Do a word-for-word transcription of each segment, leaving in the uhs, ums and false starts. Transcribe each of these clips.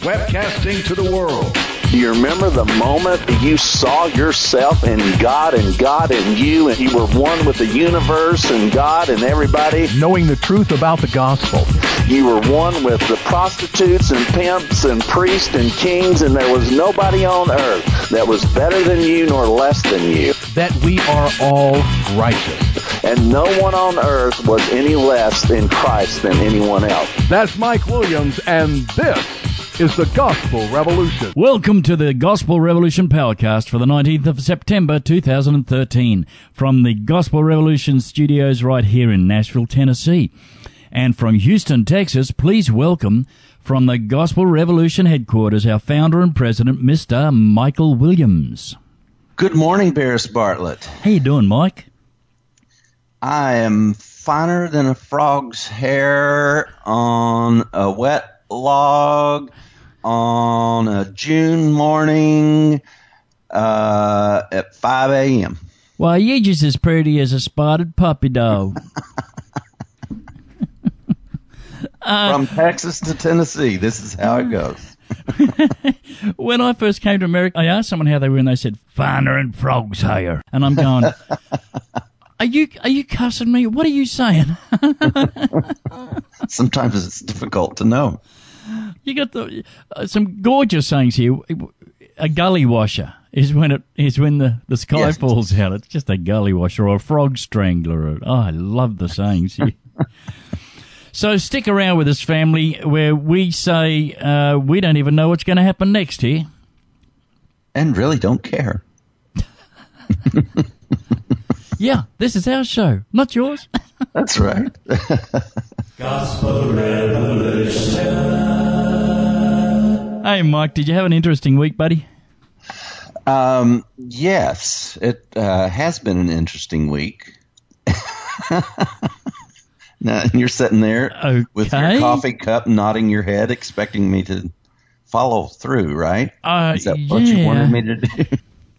webcasting to the world. Do you remember the moment you saw yourself in God and God in you, and you were one with the universe and God and everybody? Knowing the truth about the gospel. You were one with the prostitutes and pimps and priests and kings, and there was nobody on earth that was better than you nor less than you. That we are all righteous. And no one on earth was any less in Christ than anyone else. That's Mike Williams, and this is the Gospel Revolution. Welcome to the Gospel Revolution Powercast for the nineteenth of September two thousand thirteen from the Gospel Revolution studios right here in Nashville, Tennessee. And from Houston, Texas, please welcome from the Gospel Revolution headquarters our founder and president, Mister Michael Williams. Good morning, Barris Bartlett. How you doing, Mike? I am finer than a frog's hair on a wet log on a June morning uh, at five a.m. Well, you're just as pretty as a spotted puppy dog. uh, From Texas to Tennessee, this is how it goes. When I first came to America, I asked someone how they were, and they said, finer than frog's hair. And I'm going, are you are you cussing me? What are you saying? Sometimes it's difficult to know. You got the uh, some gorgeous sayings here. A gully washer is when it is when the, the sky Yes. falls out. It's just a gully washer or a frog strangler. Or, oh, I love the sayings here. So stick around with us, family, where we say uh, we don't even know what's going to happen next here. And really don't care. Yeah, this is our show, not yours. That's right. Gospel Revolution. Hey, Mike, did you have an interesting week, buddy? Um, yes, it uh, has been an interesting week. Now, you're sitting there Okay. with your coffee cup, nodding your head, expecting me to follow through, right? Uh, Is that what you yeah. wanted me to do?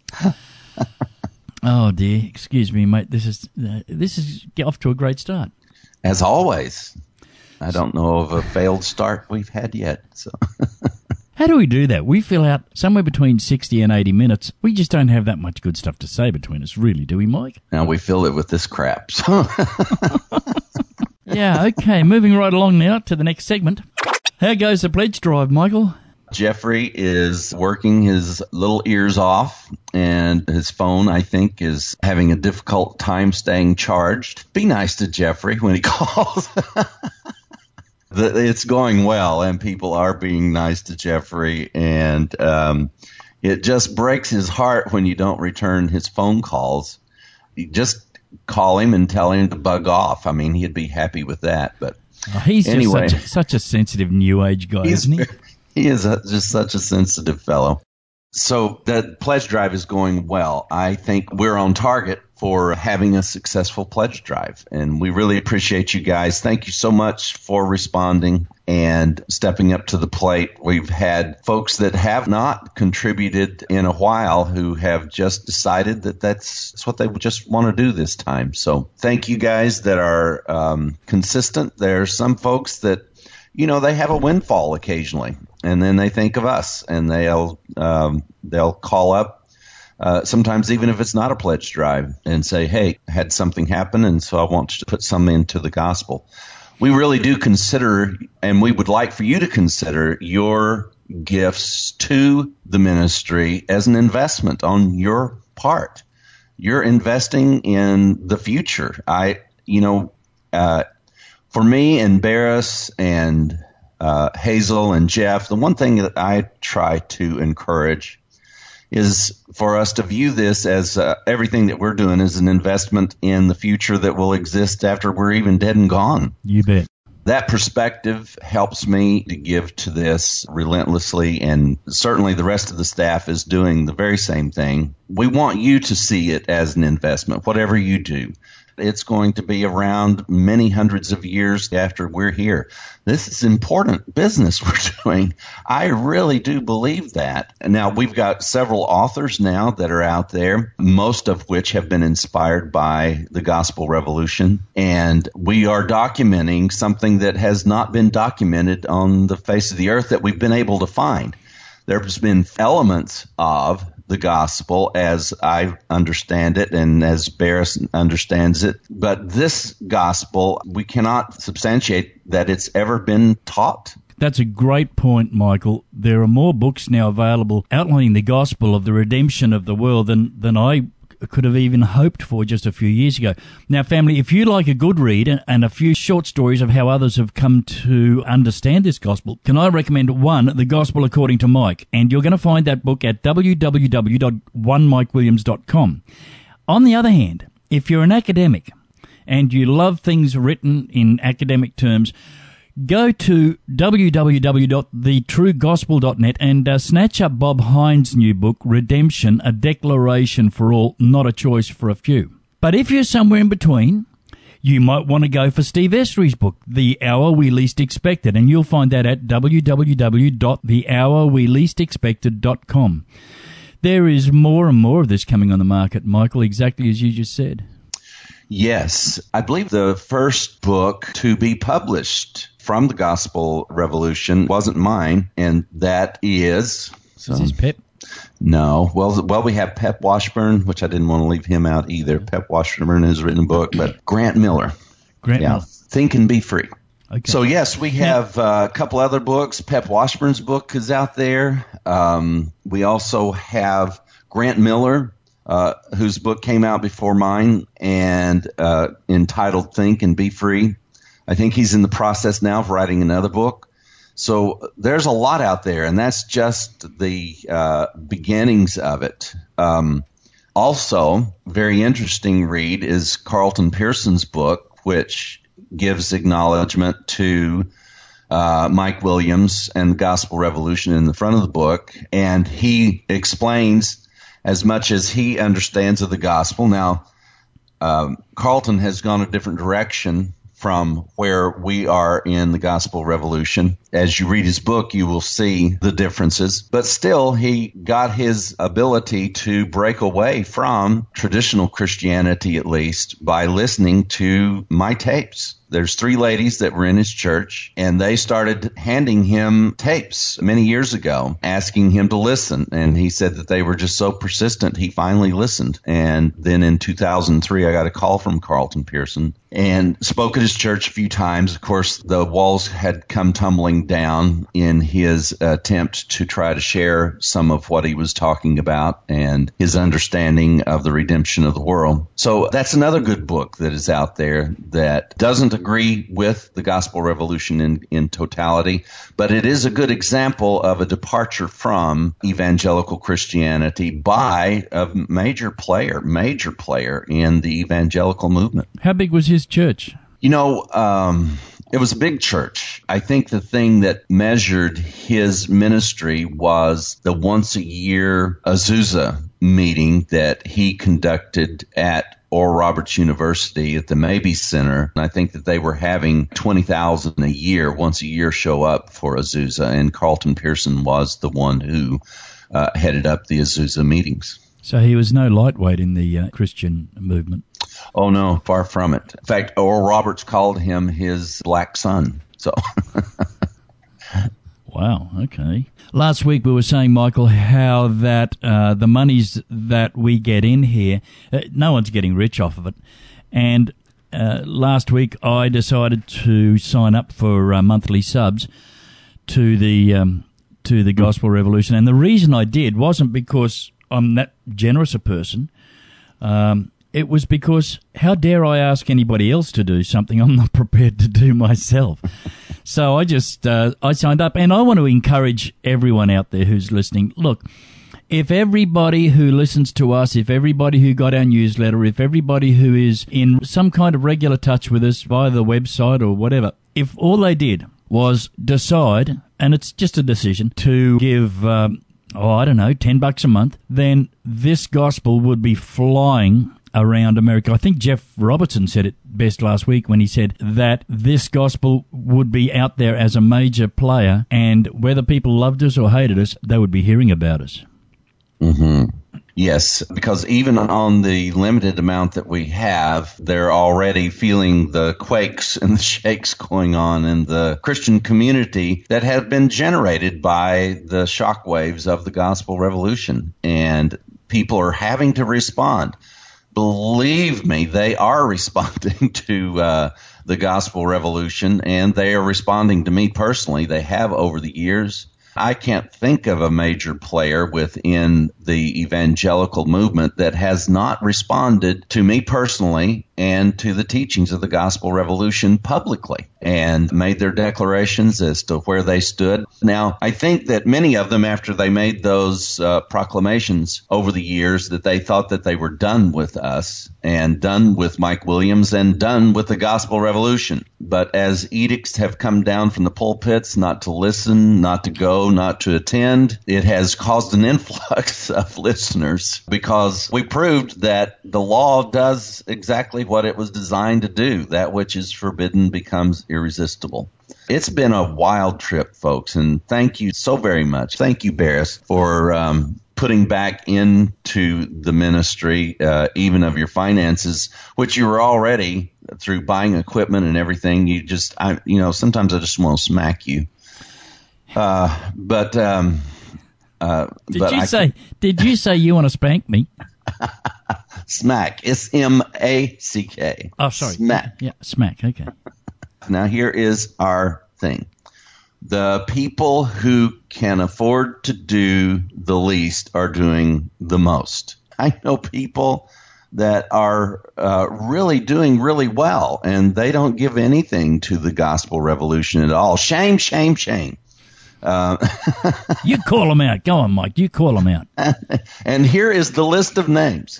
Oh dear, excuse me, mate. This is uh, this is get off to a great start. As always, I don't know of a failed start we've had yet. So, How do we do that? We fill out somewhere between sixty and eighty minutes. We just don't have that much good stuff to say between us, really, do we, Mike? now we fill it with this crap. So, Yeah, okay. Moving right along now to the next segment. How goes the pledge drive, Michael? Jeffrey is working his little ears off, and his phone, I think, is having a difficult time staying charged. Be nice to Jeffrey when he calls. It's going well, and people are being nice to Jeffrey, and um, it just breaks his heart when you don't return his phone calls. You just call him and tell him to bug off. I mean, he'd be happy with that. But Oh, he's anyway, just such a, such a sensitive new age guy, he's, isn't he? he is a, just such a sensitive fellow. So the pledge drive is going well. I think we're on target for having a successful pledge drive, and we really appreciate you guys. Thank you so much for responding and stepping up to the plate. We've had folks that have not contributed in a while who have just decided that that's, that's what they just want to do this time. So thank you guys that are um, consistent. There are some folks that, you know, they have a windfall occasionally, and then they think of us, and they'll um, they'll call up. Uh, sometimes even if it's not a pledge drive, and say, hey, I had something happen, and so I want to put some into the gospel. We really do consider, and we would like for you to consider your gifts to the ministry as an investment on your part. You're investing in the future. I, you know, uh, for me and Barris and uh, Hazel and Jeff, the one thing that I try to encourage is for us to view this as uh, everything that we're doing is an investment in the future that will exist after we're even dead and gone. You bet. That perspective helps me to give to this relentlessly, and certainly the rest of the staff is doing the very same thing. We want you to see it as an investment, whatever you do. It's going to be around many hundreds of years after we're here. This is important business we're doing. I really do believe that. Now, we've got several authors now that are out there, most of which have been inspired by the Gospel Revolution. And we are documenting something that has not been documented on the face of the earth that we've been able to find. There's been elements of the gospel as I understand it and as Barris understands it. But this gospel, we cannot substantiate that it's ever been taught. That's a great point, Michael. There are more books now available outlining the gospel of the redemption of the world than, than I could have even hoped for just a few years ago. Now, family, if you like a good read and, and a few short stories of how others have come to understand this gospel, can I recommend one, The Gospel According to Mike? And you're going to find that book at w w w dot one mike williams dot com. On the other hand, if you're an academic and you love things written in academic terms, go to w w w dot the true gospel dot net and uh, snatch up Bob Hines' new book, Redemption, A Declaration for All, Not a Choice for a Few. But if you're somewhere in between, you might want to go for Steve Esri's book, The Hour We Least Expected, and you'll find that at w w w dot the hour we least expected dot com. There is more and more of this coming on the market, Michael, exactly as you just said. Yes. I believe the first book to be published from the Gospel Revolution wasn't mine, and that is... So, is this Pep? No. Well, well, we have Pep Washburn, which I didn't want to leave him out either. Pep Washburn has written a book, but Grant Miller. Grant yeah, Miller. Think and Be Free. Okay. So, yes, we have uh, a couple other books. Pep Washburn's book is out there. Um, we also have Grant Miller, uh, whose book came out before mine and uh, entitled Think and Be Free. I think he's in the process now of writing another book. So there's a lot out there, and that's just the uh, beginnings of it. Um, also, very interesting read is Carlton Pearson's book, which gives acknowledgement to uh, Mike Williams and the Gospel Revolution in the front of the book, and he explains as much as he understands of the gospel. Now, um, Carlton has gone a different direction from where we are in the Gospel Revolution. As you read his book, you will see the differences. But still, he got his ability to break away from traditional Christianity, at least, by listening to my tapes. There's three ladies that were in his church, and they started handing him tapes many years ago, asking him to listen. And he said that they were just so persistent, he finally listened. And then in two thousand three, I got a call from Carlton Pearson and spoke at his church a few times. Of course, the walls had come tumbling down in his attempt to try to share some of what he was talking about and his understanding of the redemption of the world. So that's another good book that is out there that doesn't agree with the Gospel Revolution in, in totality, but it is a good example of a departure from evangelical Christianity by a major player, major player in the evangelical movement. How big was his church? You know, um, it was a big church. I think the thing that measured his ministry was the once a year Azusa meeting that he conducted at Oral Roberts University at the Mabee Center. And I think that they were having twenty thousand a year, once a year, show up for Azusa. And Carlton Pearson was the one who uh, headed up the Azusa meetings. So he was no lightweight in the uh, Christian movement. Oh, no, far from it. In fact, Oral Roberts called him his black son. So, wow, okay. Last week we were saying, Michael, how that uh, the monies that we get in here, uh, no one's getting rich off of it. And uh, last week I decided to sign up for uh, monthly subs to the um, to the Gospel Revolution. And the reason I did wasn't because I'm that generous a person. Um, it was because how dare I ask anybody else to do something I'm not prepared to do myself? So I just uh, I signed up, and I want to encourage everyone out there who's listening. Look, if everybody who listens to us, if everybody who got our newsletter, if everybody who is in some kind of regular touch with us via the website or whatever, if all they did was decide, and it's just a decision, to give, um, oh, I don't know, ten bucks a month, then this gospel would be flying around America. I think Jeff Robertson said it best last week when he said that this gospel would be out there as a major player, and whether people loved us or hated us, they would be hearing about us. Mm-hmm. Yes, because even on the limited amount that we have, they're already feeling the quakes and the shakes going on in the Christian community that have been generated by the shockwaves of the gospel revolution. And people are having to respond. Believe me, they are responding to uh, the gospel revolution, and they are responding to me personally. They have over the years. I can't think of a major player within the evangelical movement that has not responded to me personally and to the teachings of the gospel revolution publicly and made their declarations as to where they stood. Now, I think that many of them, after they made those uh, proclamations over the years, that they thought that they were done with us and done with Mike Williams and done with the gospel revolution. But as edicts have come down from the pulpits not to listen, not to go, not to attend, it has caused an influx of listeners because we proved that the law does exactly what it was designed to do. That which is forbidden becomes irresistible. It's been a wild trip, folks, and thank you so very much. Thank you, Barris, for um, putting back into the ministry, uh, even of your finances, which you were already through buying equipment and everything. You just, I, you know, sometimes I just want to smack you. Uh, but um, uh, did but you I, say? Did you say you want to spank me? Smack. S M A C K. Oh, sorry. Smack. Yeah, smack. Okay. Now, here is our thing. The people who can afford to do the least are doing the most. I know people that are uh, really doing really well, and they don't give anything to the gospel revolution at all. Shame, shame, shame. Uh, you call them out. Go on, Mike. You call them out. And here is the list of names.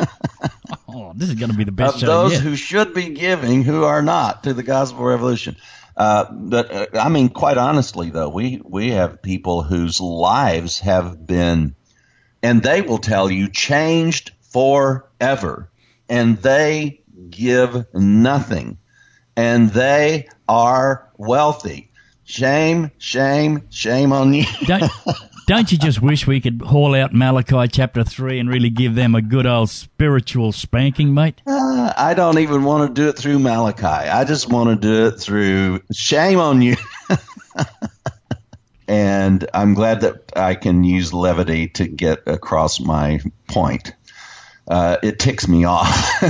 Oh, this is going to be the best of show those yet. who should be giving, who are not, to the gospel revolution. Uh, but uh, I mean, quite honestly, though, we we have people whose lives have been, and they will tell you, changed forever, and they give nothing, and they are wealthy. Shame, shame, shame on you. Don't, don't you just wish we could haul out Malachi chapter three and really give them a good old spiritual spanking, mate? Uh, I don't even want to do it through Malachi. I just want to do it through shame on you. And I'm glad that I can use levity to get across my point. Uh, it ticks me off.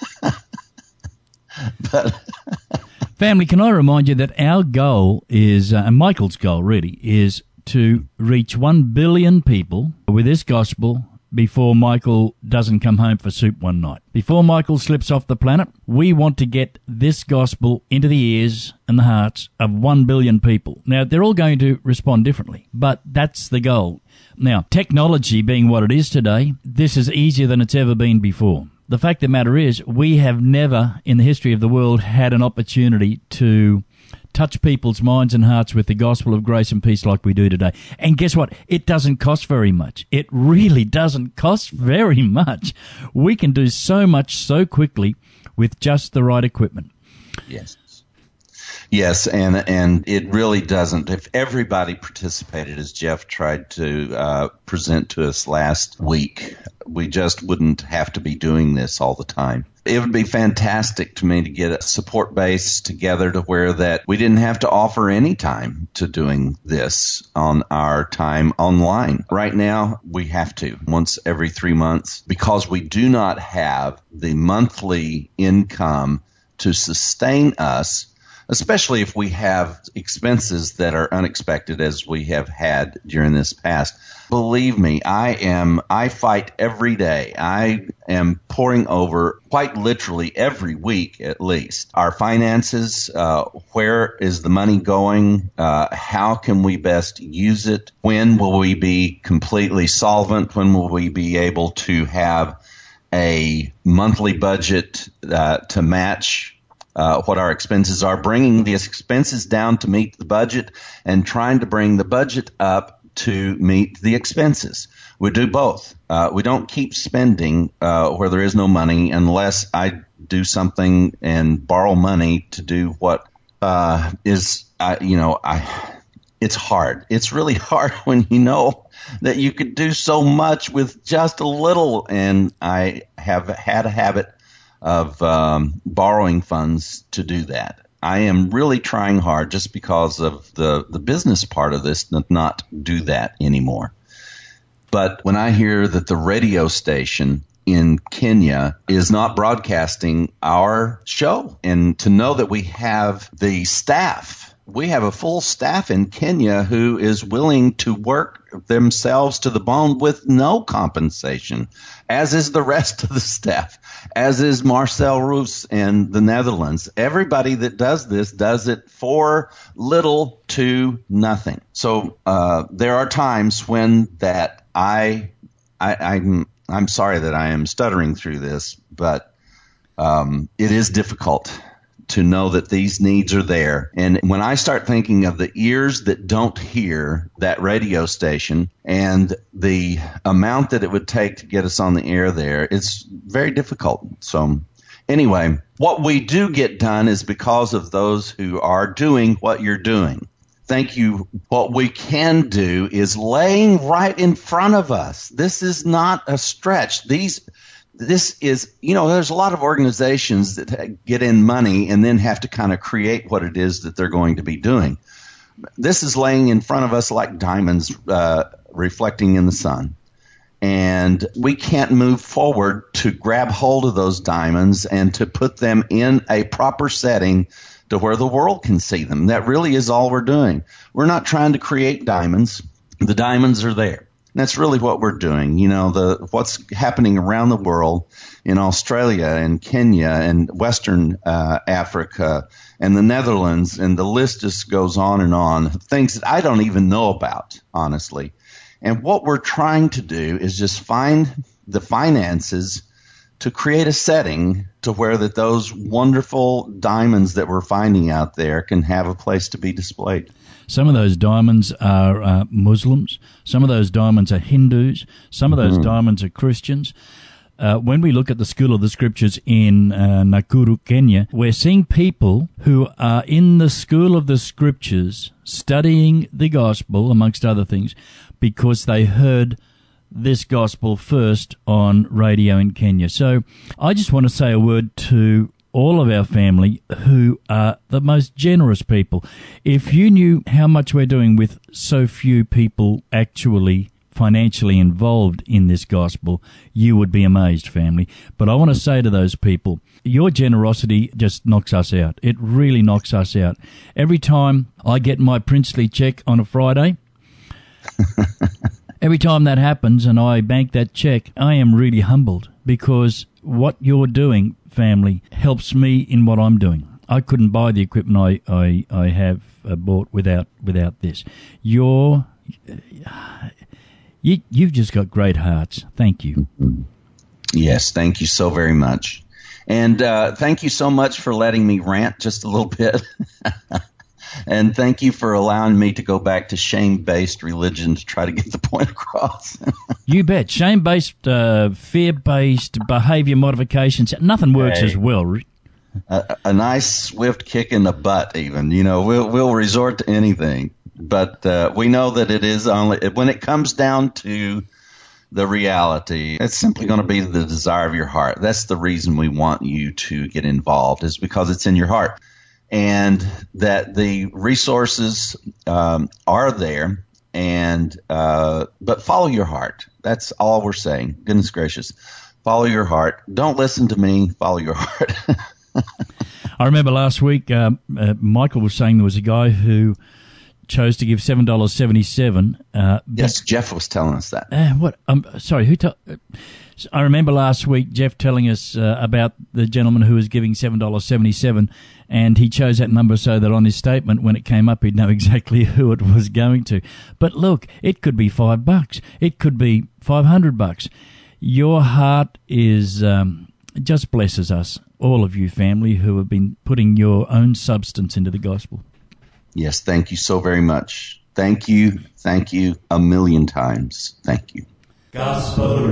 But family, can I remind you that our goal is, uh, and Michael's goal really, is to reach one billion people with this gospel before Michael doesn't come home for soup one night. Before Michael slips off the planet, we want to get this gospel into the ears and the hearts of one billion people. Now, they're all going to respond differently, but that's the goal. Now, technology being what it is today, this is easier than it's ever been before. The fact of the matter is, we have never in the history of the world had an opportunity to touch people's minds and hearts with the gospel of grace and peace like we do today. And guess what? It doesn't cost very much. It really doesn't cost very much. We can do so much so quickly with just the right equipment. yes. Yes, and and it really doesn't. If everybody participated, as Jeff tried to uh, present to us last week, we just wouldn't have to be doing this all the time. It would be fantastic to me to get a support base together to where that we didn't have to offer any time to doing this on our time online. Right now, we have to once every three months because we do not have the monthly income to sustain us, especially if we have expenses that are unexpected as we have had during this past. Believe me, I am, I fight every day. I am pouring over quite literally every week at least. Our finances, uh, where is the money going? Uh, how can we best use it? When will we be completely solvent? When will we be able to have a monthly budget uh, to match Uh, what our expenses are, bringing the expenses down to meet the budget and trying to bring the budget up to meet the expenses. We do both. Uh, we don't keep spending uh, where there is no money unless I do something and borrow money to do what uh, is, uh, you know, I. It's hard. It's really hard when you know that you could do so much with just a little. And I have had a habit of um, borrowing funds to do that. I am really trying hard just because of the, the business part of this to not do that anymore. But when I hear that the radio station in Kenya is not broadcasting our show, and to know that we have the staff, we have a full staff in Kenya who is willing to work themselves to the bone with no compensation, as is the rest of the staff, as is Marcel Roos in the Netherlands. Everybody that does this does it for little to nothing. So uh, there are times when that I, I I'm I'm sorry that I am stuttering through this, but um, it is difficult to know that these needs are there. And when I start thinking of the ears that don't hear that radio station and the amount that it would take to get us on the air there, it's very difficult. So anyway, what we do get done is because of those who are doing what you're doing. Thank you. What we can do is laying right in front of us. This is not a stretch. These This is, you know, there's a lot of organizations that get in money and then have to kind of create what it is that they're going to be doing. This is laying in front of us like diamonds uh, reflecting in the sun. And we can't move forward to grab hold of those diamonds and to put them in a proper setting to where the world can see them. That really is all we're doing. We're not trying to create diamonds. The diamonds are there. That's really what we're doing. You know, the what's happening around the world in Australia and Kenya and Western uh, Africa and the Netherlands, and the list just goes on and on, things that I don't even know about, honestly. And what we're trying to do is just find the finances to create a setting to where that those wonderful diamonds that we're finding out there can have a place to be displayed. Some of those diamonds are uh, Muslims. Some of those diamonds are Hindus. Some of those mm-hmm. diamonds are Christians. Uh, when we look at the School of the Scriptures in uh, Nakuru, Kenya, we're seeing people who are in the School of the Scriptures studying the gospel, amongst other things, because they heard this gospel first on radio in Kenya. So I just want to say a word to all of our family who are the most generous people. If you knew how much we're doing with so few people actually financially involved in this gospel, you would be amazed, family. But I want to say to those people, your generosity just knocks us out. It really knocks us out. Every time I get my princely check on a Friday, every time that happens and I bank that check, I am really humbled, because what you're doing, family, helps me in what I'm doing. I couldn't buy the equipment I, I, I have uh, bought without without this. You're, you, you've just got great hearts. Thank you. Yes, thank you so very much. And uh, thank you so much for letting me rant just a little bit. And thank you for allowing me to go back to shame-based religion to try to get the point across. You bet. Shame-based, uh, fear-based behavior modifications, nothing works hey, as well. A, a nice swift kick in the butt even. You know, we'll, we'll resort to anything. But uh, we know that it is only – when it comes down to the reality, it's simply going to be the desire of your heart. That's the reason we want you to get involved, is because it's in your heart. And that the resources um, are there, and uh, but follow your heart. That's all we're saying. Goodness gracious, follow your heart. Don't listen to me. Follow your heart. I remember last week, uh, uh, Michael was saying there was a guy who chose to give seven dollars seventy-seven. Uh, yes, Jeff was telling us that. Uh, what? Um, sorry, who? To- I remember last week Jeff telling us uh, about the gentleman who was giving seven dollars seventy-seven, and he chose that number so that on his statement, when it came up, he'd know exactly who it was going to. But look, it could be five bucks. It could be five hundred bucks. Your heart is um, just blesses us, all of you family who have been putting your own substance into the gospel. Yes, thank you so very much. Thank you. Thank you a million times. Thank you. Gospel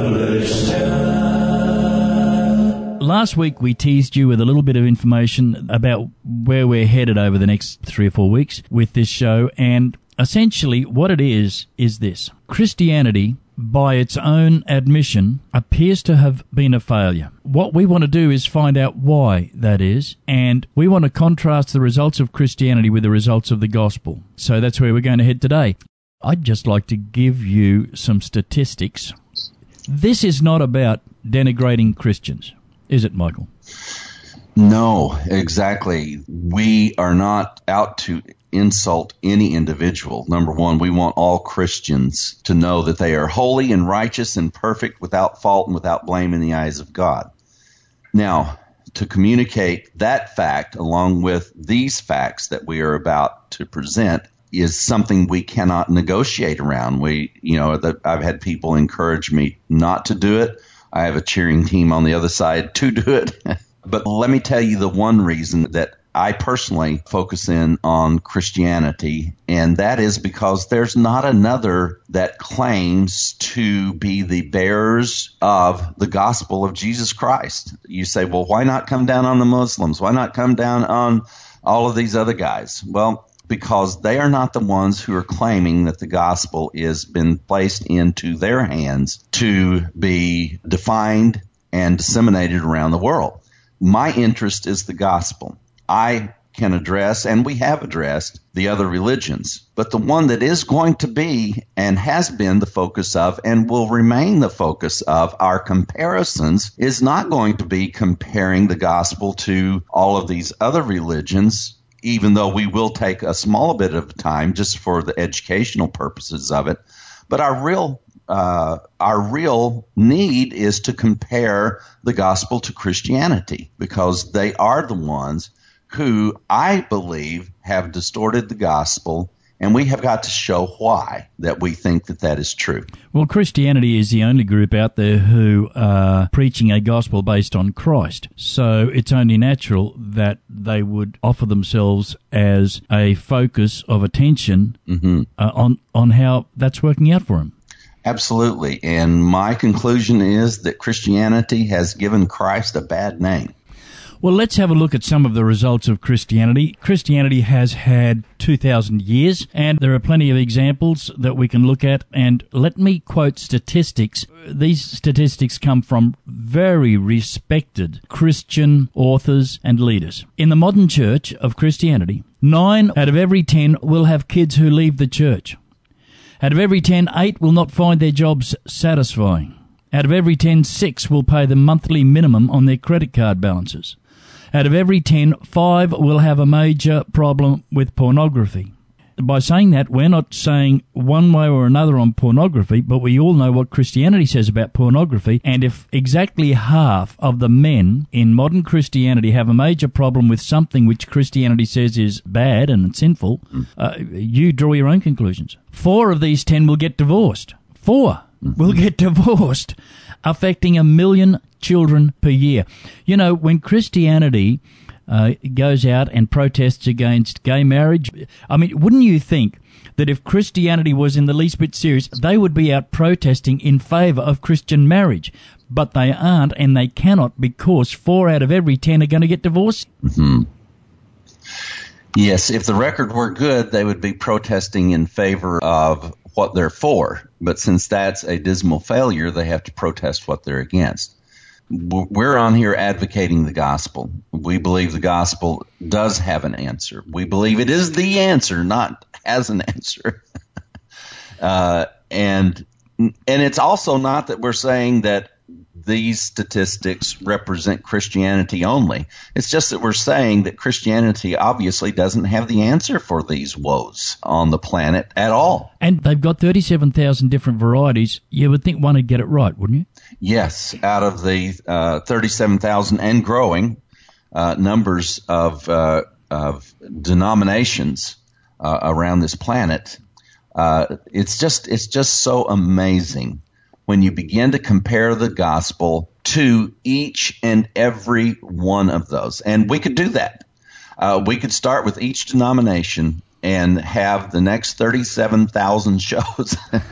Revolution. Last week we teased you with a little bit of information about where we're headed over the next three or four weeks with this show, and essentially what it is is this. Christianity, by its own admission, appears to have been a failure. What we want to do is find out why that is, and we want to contrast the results of Christianity with the results of the gospel. So that's where we're going to head today. I'd just like to give you some statistics. This is not about denigrating Christians, is it, Michael? No, exactly. We are not out to insult any individual. Number one, we want all Christians to know that they are holy and righteous and perfect, without fault and without blame in the eyes of God. Now, to communicate that fact along with these facts that we are about to present is something we cannot negotiate around. We, you know, that I've had people encourage me not to do it. I have a cheering team on the other side to do it. But let me tell you the one reason that I personally focus in on Christianity, and that is because there's not another that claims to be the bearers of the gospel of Jesus Christ. You say, well, why not come down on the Muslims? Why not come down on all of these other guys? Well, because they are not the ones who are claiming that the gospel has been placed into their hands to be defined and disseminated around the world. My interest is the gospel. I can address, and we have addressed, the other religions. But the one that is going to be and has been the focus of and will remain the focus of our comparisons is not going to be comparing the gospel to all of these other religions, even though we will take a small bit of time just for the educational purposes of it. But our real uh, our real need is to compare the gospel to Christianity, because they are the ones who I believe have distorted the gospel, and we have got to show why that we think that that is true. Well, Christianity is the only group out there who are preaching a gospel based on Christ. So it's only natural that they would offer themselves as a focus of attention mm-hmm. uh, on, on how that's working out for them. Absolutely. And my conclusion is that Christianity has given Christ a bad name. Well, let's have a look at some of the results of Christianity. Christianity has had two thousand years, and there are plenty of examples that we can look at. And let me quote statistics. These statistics come from very respected Christian authors and leaders. In the modern church of Christianity, nine out of every ten will have kids who leave the church. Out of every ten, eight will not find their jobs satisfying. Out of every ten, six will pay the monthly minimum on their credit card balances. Out of every ten, five will have a major problem with pornography. By saying that, we're not saying one way or another on pornography, but we all know what Christianity says about pornography, and if exactly half of the men in modern Christianity have a major problem with something which Christianity says is bad and sinful, uh, you draw your own conclusions. Four of these ten will get divorced. Four will get divorced, affecting a million children per year. You know, when Christianity uh, goes out and protests against gay marriage, I mean, wouldn't you think that if Christianity was in the least bit serious, they would be out protesting in favour of Christian marriage? But they aren't, and they cannot, because four out of every ten are going to get divorced. Mm-hmm. Yes, if the record were good, they would be protesting in favor of what they're for. But since that's a dismal failure, they have to protest what they're against. We're on here advocating the gospel. We believe the gospel does have an answer. We believe it is the answer, not has an answer. uh, and and it's also not that we're saying that these statistics represent Christianity only. It's just that we're saying that Christianity obviously doesn't have the answer for these woes on the planet at all. And they've got thirty-seven thousand different varieties. You would think one would get it right, wouldn't you? Yes, out of the uh, thirty-seven thousand and growing uh, numbers of, uh, of denominations uh, around this planet, uh, it's just it's just so amazing when you begin to compare the gospel to each and every one of those. And we could do that. Uh, we could start with each denomination and have the next thirty-seven thousand shows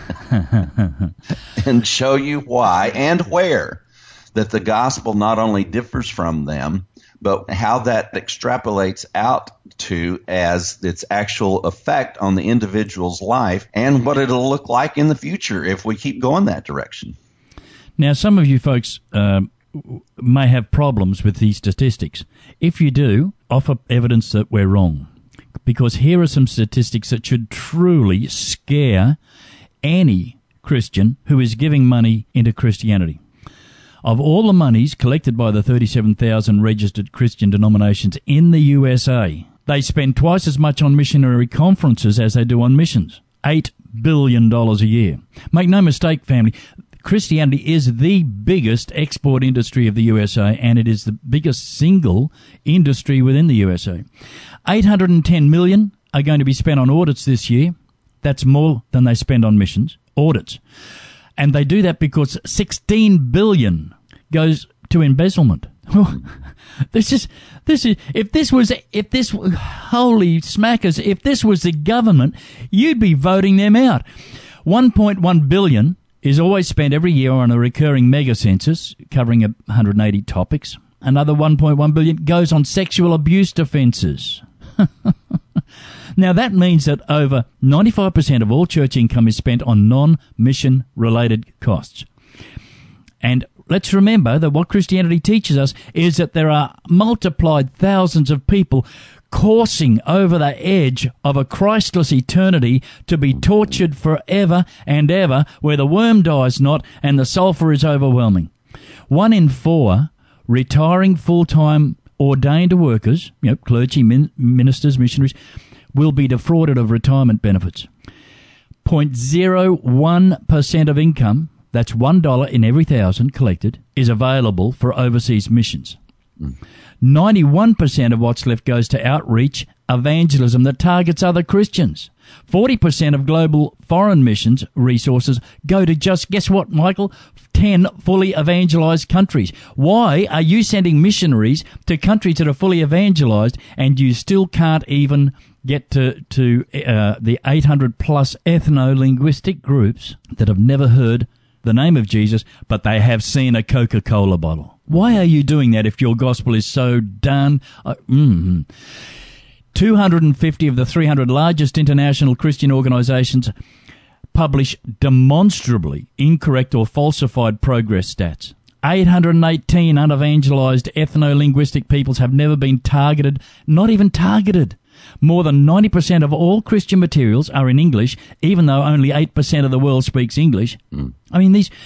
and show you why and where that the gospel not only differs from them, but how that extrapolates out to as its actual effect on the individual's life and what it'll look like in the future if we keep going that direction. Now, some of you folks uh, may have problems with these statistics. If you do, offer evidence that we're wrong. Because here are some statistics that should truly scare any Christian who is giving money into Christianity. Of all the monies collected by the thirty-seven thousand registered Christian denominations in the U S A, they spend twice as much on missionary conferences as they do on missions. eight billion dollars a year. Make no mistake, family, Christianity is the biggest export industry of the U S A, and it is the biggest single industry within the U S A. eight hundred ten million dollars are going to be spent on audits this year. That's more than they spend on missions. Audits. And they do that because sixteen billion dollars goes to embezzlement. This is, this is, if this was, if this, holy smackers, if this was the government, you'd be voting them out. one point one billion dollars is always spent every year on a recurring mega census covering one hundred eighty topics. Another one point one billion dollars goes on sexual abuse defences. Now, that means that over ninety-five percent of all church income is spent on non-mission related costs. And let's remember that what Christianity teaches us is that there are multiplied thousands of people coursing over the edge of a Christless eternity to be tortured forever and ever, where the worm dies not and the sulfur is overwhelming. One in four retiring full-time ordained workers, you know, clergy, min- ministers, missionaries, will be defrauded of retirement benefits. zero point zero one percent of income, that's one dollar in every thousand collected, is available for overseas missions. Mm. ninety-one percent of what's left goes to outreach, evangelism that targets other Christians. forty percent of global foreign missions resources go to just, guess what, Michael? ten fully evangelized countries. Why are you sending missionaries to countries that are fully evangelized and you still can't even get to, to uh, the eight hundred plus ethno-linguistic groups that have never heard the name of Jesus, but they have seen a Coca-Cola bottle? Why are you doing that if your gospel is so done? Uh, mm-hmm. two hundred fifty of the three hundred largest international Christian organizations publish demonstrably incorrect or falsified progress stats. eight hundred eighteen unevangelized ethno-linguistic peoples have never been targeted, not even targeted. More than ninety percent of all Christian materials are in English, even though only eight percent of the world speaks English. Mm. I mean, these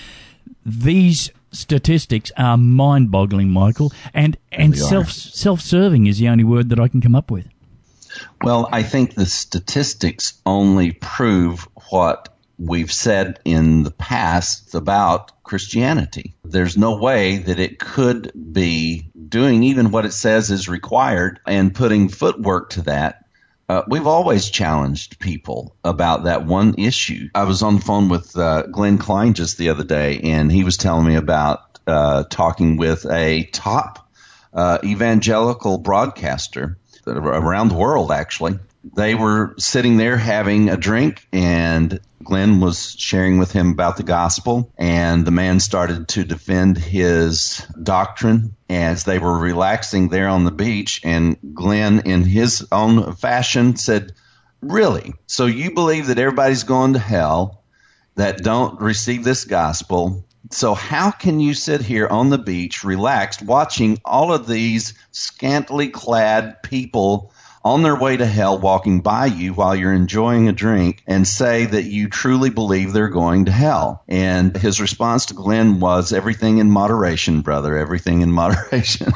these statistics are mind-boggling, Michael, and, and self, self-serving is the only word that I can come up with. Well, I think the statistics only prove what we've said in the past about Christianity. There's no way that it could be doing even what it says is required and putting footwork to that. Uh, we've always challenged people about that one issue. I was on the phone with uh, Glenn Klein just the other day, and he was telling me about uh, talking with a top uh, evangelical broadcaster around the world, actually. They were sitting there having a drink, and Glenn was sharing with him about the gospel, and the man started to defend his doctrine as they were relaxing there on the beach, and Glenn, in his own fashion, said, "Really? So you believe that everybody's going to hell that don't receive this gospel? So how can you sit here on the beach, relaxed, watching all of these scantily clad people on their way to hell walking by you while you're enjoying a drink and say that you truly believe they're going to hell?" And his response to Glenn was, "Everything in moderation, brother, everything in moderation."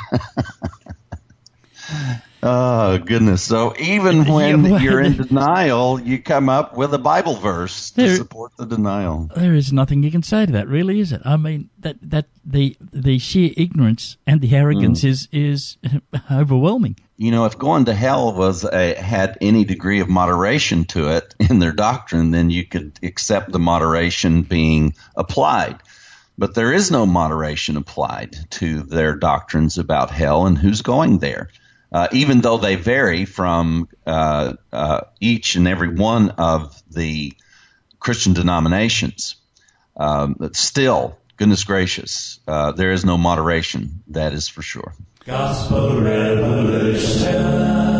Oh, goodness. So even when yeah, you're in denial, you come up with a Bible verse to there, support the denial. There is nothing you can say to that, really, is it? I mean, that that the the sheer ignorance and the arrogance mm. is is overwhelming. You know, if going to hell was a, had any degree of moderation to it in their doctrine, then you could accept the moderation being applied. But there is no moderation applied to their doctrines about hell and who's going there. uh, even though they vary from uh, uh, each and every one of the Christian denominations. Um, but still, goodness gracious, uh, there is no moderation, that is for sure. Gospel Revolution.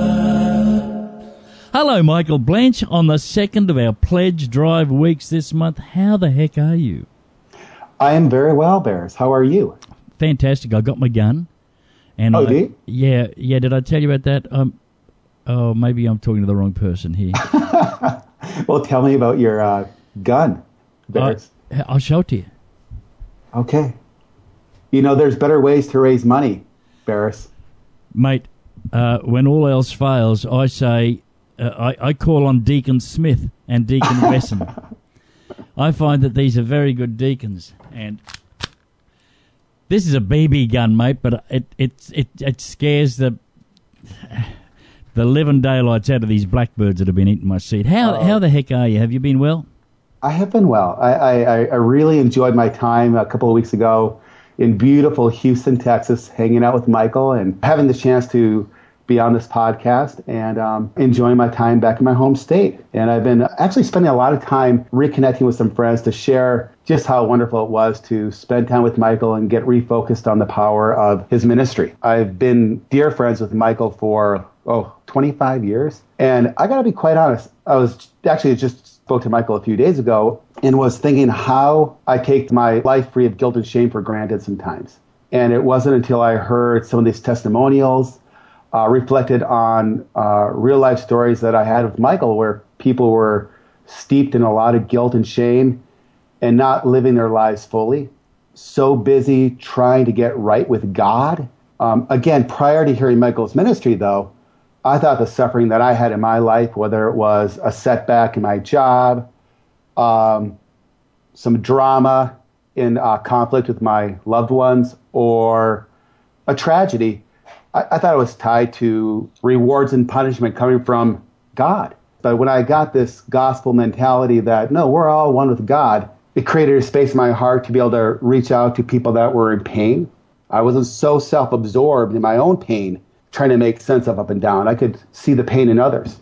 Hello, Michael Blanche, on the second of our pledge drive weeks this month. How the heck are you? I am very well, Bears. How are you? Fantastic. I got my gun. And oh, I, did you? Yeah, yeah. Did I tell you about that? Um, oh, maybe I'm talking to the wrong person here. Well, tell me about your uh, gun, Bears. I, I'll show it to you. Okay. You know, there's better ways to raise money, Bears. Mate, uh, when all else fails, I say... Uh, I, I call on Deacon Smith and Deacon Wesson. I find that these are very good deacons. And this is a B B gun, mate, but it it it, it scares the the living daylights out of these blackbirds that have been eating my seed. How uh, how the heck are you? Have you been well? I have been well. I, I, I really enjoyed my time a couple of weeks ago in beautiful Houston, Texas, hanging out with Michael and having the chance to be on this podcast and um, enjoying my time back in my home state. And I've been actually spending a lot of time reconnecting with some friends to share just how wonderful it was to spend time with Michael and get refocused on the power of his ministry. I've been dear friends with Michael for, oh, twenty-five years. And I got to be quite honest, I was actually just spoke to Michael a few days ago and was thinking how I take my life free of guilt and shame for granted sometimes. And it wasn't until I heard some of these testimonials Uh, reflected on uh, real life stories that I had with Michael where people were steeped in a lot of guilt and shame and not living their lives fully, so busy trying to get right with God. Um, again, prior to hearing Michael's ministry, though, I thought the suffering that I had in my life, whether it was a setback in my job, um, some drama in uh, conflict with my loved ones, or a tragedy, I, I thought it was tied to rewards and punishment coming from God. But when I got this gospel mentality that, no, we're all one with God, it created a space in my heart to be able to reach out to people that were in pain. I wasn't so self-absorbed in my own pain, trying to make sense of up and down. I could see the pain in others.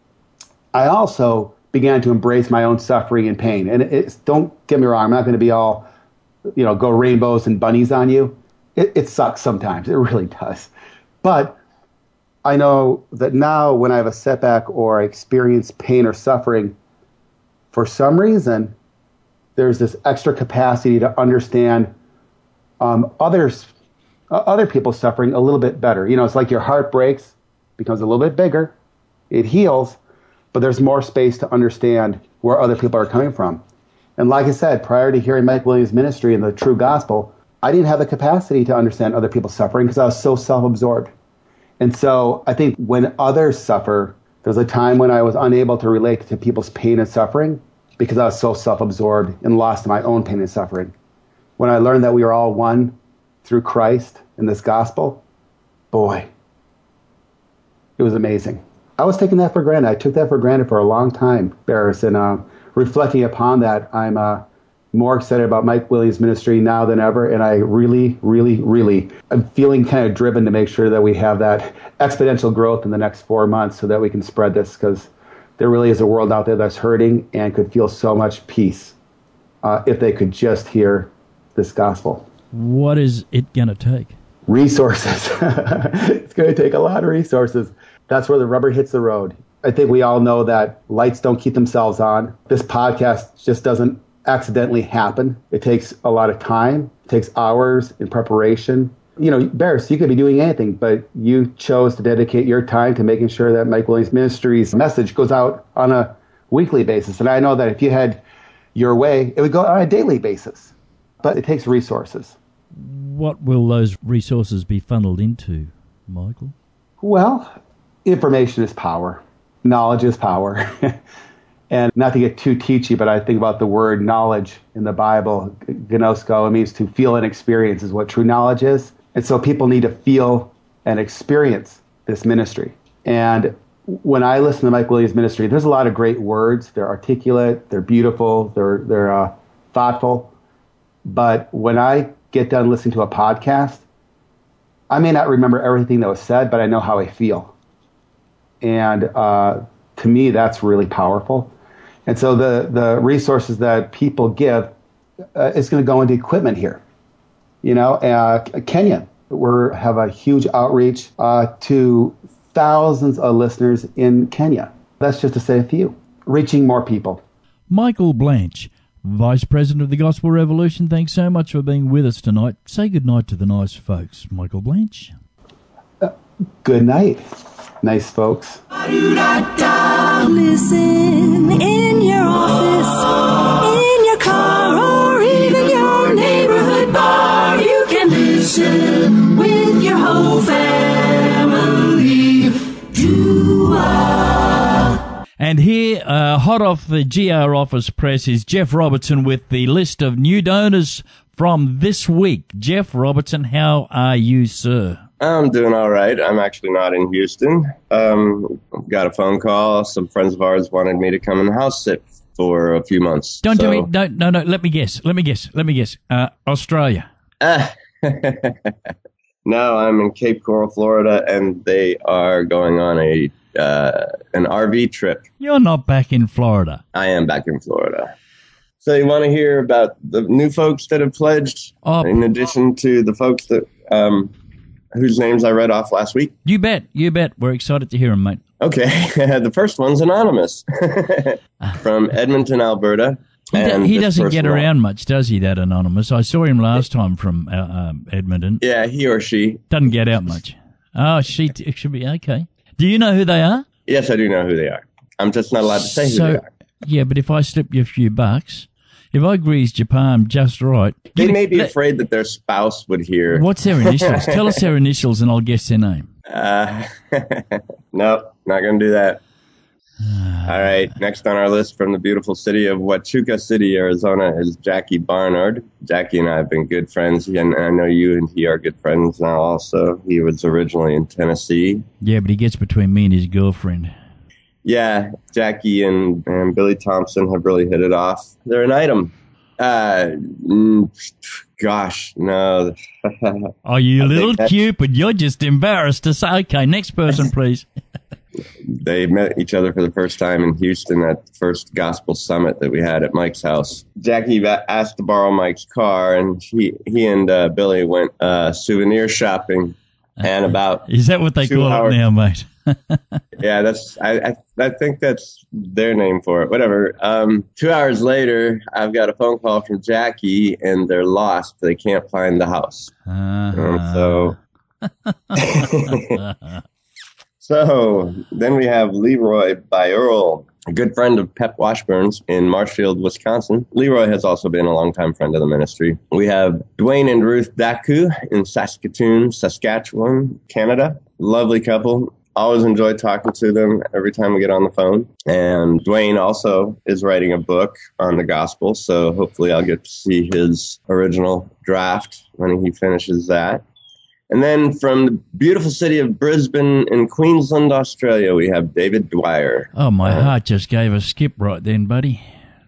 I also began to embrace my own suffering and pain. And it's, don't get me wrong, I'm not going to be all, you know, go rainbows and bunnies on you. It, it sucks sometimes. It really does. But I know that now when I have a setback or I experience pain or suffering, for some reason, there's this extra capacity to understand um, others, uh, other people's suffering a little bit better. You know, it's like your heart breaks, becomes a little bit bigger, it heals, but there's more space to understand where other people are coming from. And like I said, prior to hearing Mike Williams' ministry and the true gospel, I didn't have the capacity to understand other people's suffering because I was so self-absorbed. And so I think when others suffer, there's a time when I was unable to relate to people's pain and suffering because I was so self-absorbed and lost in my own pain and suffering. When I learned that we are all one through Christ in this gospel, boy, it was amazing. I was taking that for granted. I took that for granted for a long time, Barris. And uh, reflecting upon that, I'm uh, more excited about Mike Williams' ministry now than ever. And I really, really, really, I'm feeling kind of driven to make sure that we have that exponential growth in the next four months so that we can spread this, because there really is a world out there that's hurting and could feel so much peace uh, if they could just hear this gospel. What is it going to take? Resources. It's going to take a lot of resources. That's where the rubber hits the road. I think we all know that lights don't keep themselves on. This podcast just doesn't accidentally happen. It takes a lot of time. It takes hours in preparation. You know, Barris, you could be doing anything, but you chose to dedicate your time to making sure that Mike Williams Ministries message goes out on a weekly basis. And I know that if you had your way, it would go on a daily basis. But it takes resources. What will those resources be funneled into, Michael? Well, information is power. Knowledge is power. And not to get too teachy, but I think about the word knowledge in the Bible, gnosko, it means to feel and experience is what true knowledge is. And so people need to feel and experience this ministry. And when I listen to Mike Williams' ministry, there's a lot of great words. They're articulate, they're beautiful, they're, they're uh, thoughtful. But when I get done listening to a podcast, I may not remember everything that was said, but I know how I feel. And uh, to me, that's really powerful. And so the, the resources that people give uh, is going to go into equipment here. You know, uh, Kenya, we have a huge outreach uh, to thousands of listeners in Kenya. That's just to say a few, reaching more people. Michael Blanche, Vice President of the Gospel Revolution, thanks so much for being with us tonight. Say good night to the nice folks, Michael Blanche. Uh, good night, nice folks. Listen in your office, in your car, or even your neighborhood bar. You can listen with your whole family. Do-ah. And here, uh, hot off the G R Office Press, is Jeff Robertson with the list of new donors from this week. Jeff Robertson, how are you, sir? I'm doing all right. I'm actually not in Houston. Um, got a phone call. Some friends of ours wanted me to come and house sit for a few months. Don't so. tell me. Don't. No. No. Let me guess. Let me guess. Let me guess. Uh, Australia. Uh, no, I'm in Cape Coral, Florida, and they are going on a uh, an R V trip. You're not back in Florida. I am back in Florida. So you want to hear about the new folks that have pledged, oh, in addition to the folks that um, whose names I read off last week? You bet. You bet. We're excited to hear them, mate. Okay. The first one's anonymous from Edmonton, Alberta. He, and do, he doesn't get one, around much, does he, that anonymous? I saw him last time from uh, um, Edmonton. Yeah, he or she. Doesn't get out much. Oh, she t- it should be okay. Do you know who they are? Yes, I do know who they are. I'm just not allowed to say so, who they are. Yeah, but if I slip you a few bucks, if I greased your palm just right... They may be let, afraid that their spouse would hear. What's their initials? Tell us their initials and I'll guess their name. Uh, nope, not going to do that. All right, next on our list from the beautiful city of Huachuca City, Arizona, is Jackie Barnard. Jackie and I have been good friends, and I know you and he are good friends now also. He was originally in Tennessee. Yeah, but he gets between me and his girlfriend. Yeah, Jackie and, and Billy Thompson have really hit it off. They're an item. Uh, gosh, no. Oh, you I little Cupid, you're just embarrassed to say. Okay, next person, please. They met each other for the first time in Houston at the first gospel summit that we had at Mike's house. Jackie asked to borrow Mike's car, and he, he and uh, Billy went uh, souvenir shopping. And about is that what they call hours, it now, mate? Yeah, that's I, I I think that's their name for it. Whatever. Um, two hours later, I've got a phone call from Jackie, and they're lost. They can't find the house. Uh-huh. Um, so. So then we have Leroy Bierl, a good friend of Pep Washburn's in Marshfield, Wisconsin. Leroy has also been a longtime friend of the ministry. We have Dwayne and Ruth Daku in Saskatoon, Saskatchewan, Canada. Lovely couple. Always enjoy talking to them every time we get on the phone. And Dwayne also is writing a book on the gospel, so hopefully I'll get to see his original draft when he finishes that. And then from the beautiful city of Brisbane in Queensland, Australia, we have David Dwyer. Oh, my uh, heart just gave a skip right then, buddy.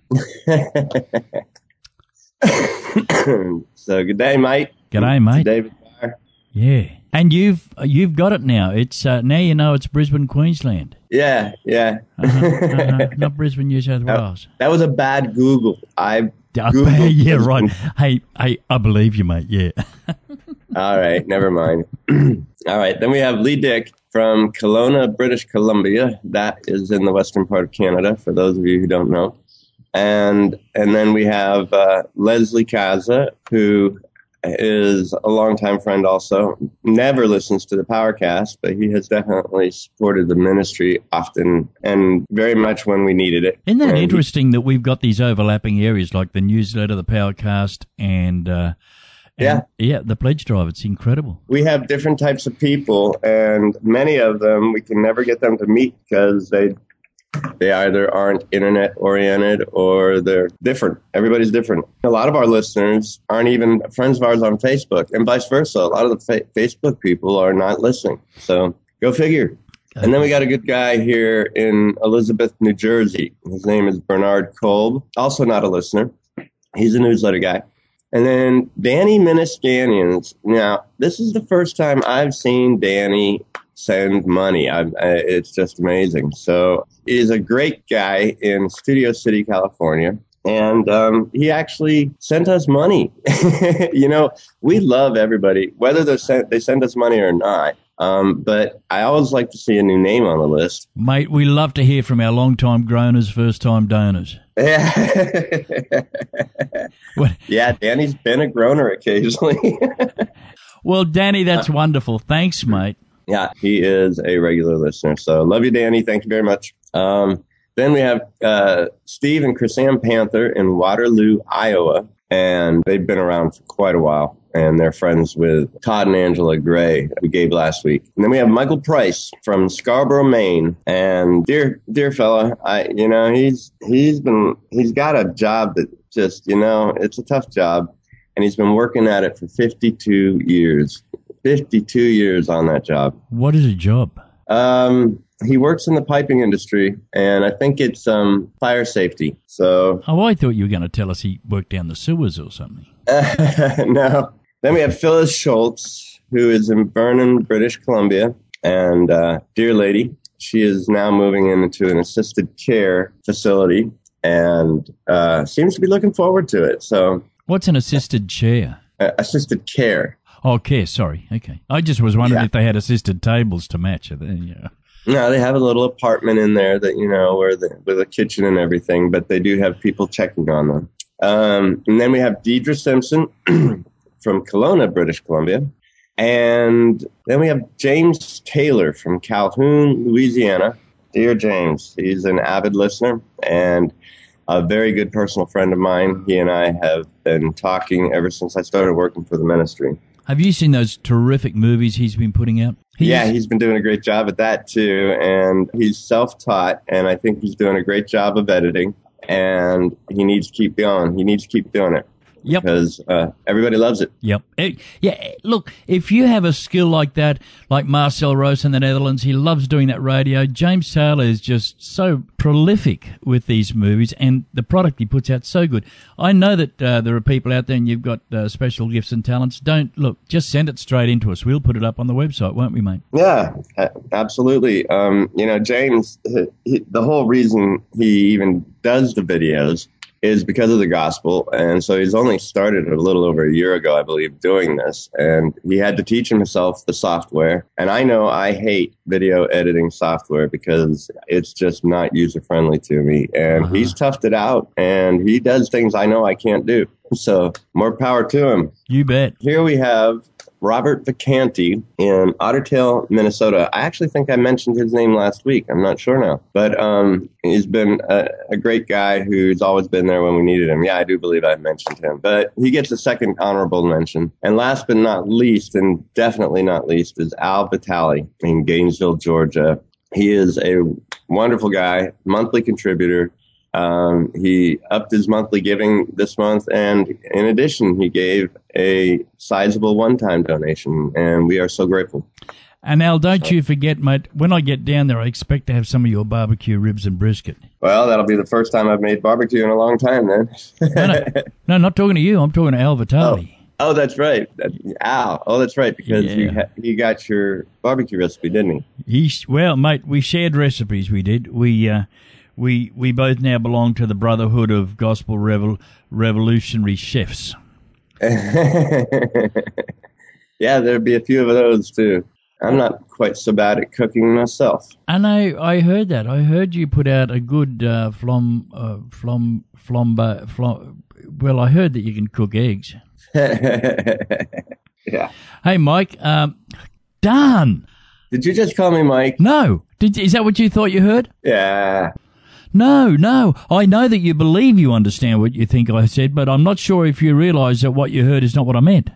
So good day, mate. Good day, mate. David Dwyer. Yeah. And you've you've got it now. It's uh, now you know it's Brisbane, Queensland. Yeah, yeah. uh-huh, uh-huh. Not Brisbane, New South Wales. That, that was a bad Google. I Googled yeah, right. Hey, hey, I believe you, mate. Yeah. All right, never mind. All right, then we have Lee Dick from Kelowna, British Columbia. That is in the western part of Canada, for those of you who don't know. And and then we have uh, Leslie Kaza, who is a longtime friend also. Never listens to the Powercast, but he has definitely supported the ministry often and very much when we needed it. Isn't that and interesting that we've got these overlapping areas like the newsletter, the Powercast, and... Uh, And, yeah. Yeah, the pledge drive. It's incredible. We have different types of people, and many of them, we can never get them to meet because they they either aren't internet-oriented or they're different. Everybody's different. A lot of our listeners aren't even friends of ours on Facebook, and vice versa. A lot of the fa- Facebook people are not listening. So go figure. Okay. And then we got a good guy here in Elizabeth, New Jersey. His name is Bernard Kolb, also not a listener. He's a newsletter guy. And then Danny Miniscanians. Now, this is the first time I've seen Danny send money. I, I, it's just amazing. So he's a great guy in Studio City, California. And um, he actually sent us money. You know, we love everybody, whether they send, they send us money or not. Um, but I always like to see a new name on the list. Mate, we love to hear from our long-time groaners, first-time donors. Yeah. Yeah, Danny's been a groaner occasionally. Well, Danny, that's wonderful. Thanks, mate. Yeah, he is a regular listener. So love you, Danny. Thank you very much. Um, then we have uh, Steve and Chrisanne Panther in Waterloo, Iowa. And they've been around for quite a while. And they're friends with Todd and Angela Gray, we gave last week. And then we have Michael Price from Scarborough, Maine. And dear, dear fella, I, you know, he's, he's been, he's got a job that just, you know, it's a tough job. And he's been working at it for fifty-two years, fifty-two years on that job. What is a job? Um, he works in the piping industry, and I think it's um, fire safety. So, oh, I thought you were going to tell us he worked down the sewers or something. No. Then we have Phyllis Schultz, who is in Vernon, British Columbia, and uh, dear lady, she is now moving into an assisted care facility, and uh, seems to be looking forward to it. So, what's an assisted chair? Uh, assisted care. Oh, care. Sorry. Okay. I just was wondering Yeah. if they had assisted tables to match it. Yeah. No, they have a little apartment in there that, you know, where the, with a kitchen and everything, but they do have people checking on them. Um, and then we have Deidre Simpson from Kelowna, British Columbia. And then we have James Taylor from Calhoun, Louisiana. Dear James, he's an avid listener and a very good personal friend of mine. He and I have been talking ever since I started working for the ministry. Have you seen those terrific movies he's been putting out? He's, Yeah, he's been doing a great job at that too. And he's self-taught, and I think he's doing a great job of editing. And he needs to keep going. He needs to keep doing it. Yep. Because uh, everybody loves it. Yep. Eh, Yeah, eh, look, if you have a skill like that, like Marcel Roos in the Netherlands, he loves doing that radio. James Taylor is just so prolific with these movies, and the product he puts out so good. I know that uh, there are people out there, and you've got uh, special gifts and talents. Don't, look, just send it straight into us. We'll put it up on the website, won't we, mate? Yeah, a- absolutely. Um, you know, James, he, the whole reason he even does the videos is because of the gospel. And so he's only started a little over a year ago, I believe, doing this. And he had to teach himself the software. And I know I hate video editing software because it's just not user-friendly to me. And Uh-huh. he's toughed it out, and he does things I know I can't do. So more power to him. You bet. Here we have Robert Vacanti in Otter Tail, Minnesota. I actually think I mentioned his name last week. I'm not sure now. But um, he's been a, a great guy who's always been there when we needed him. Yeah, I do believe I mentioned him. But he gets a second honorable mention. And last but not least, and definitely not least, is Al Vitale in Gainesville, Georgia. He is a wonderful guy, monthly contributor. Um, he upped his monthly giving this month, and in addition, he gave a sizable one-time donation, and we are so grateful. And Al, don't you forget, mate, when I get down there, I expect to have some of your barbecue ribs and brisket. Well, that'll be the first time I've made barbecue in a long time, then. No, no, no, not talking to you. I'm talking to Al Vitale. Oh, that's right. That, Al. Oh, that's right, because Yeah. you ha- he got your barbecue recipe, didn't he? He, well, mate, we shared recipes. We did. We, uh, we, we both now belong to the Brotherhood of Gospel Revol- Revolutionary Chefs. Yeah, there'd be a few of those, too. I'm not quite so bad at cooking myself. And I, I heard that. I heard you put out a good uh, flom, uh, flom, flomba, flom. Well, I heard that you can cook eggs. Yeah. Hey, Mike. Um, darn. Did you just call me Mike? No. Did is that what you thought you heard? Yeah. No, no. I know that you believe you understand what you think I said, but I'm not sure if you realize that what you heard is not what I meant.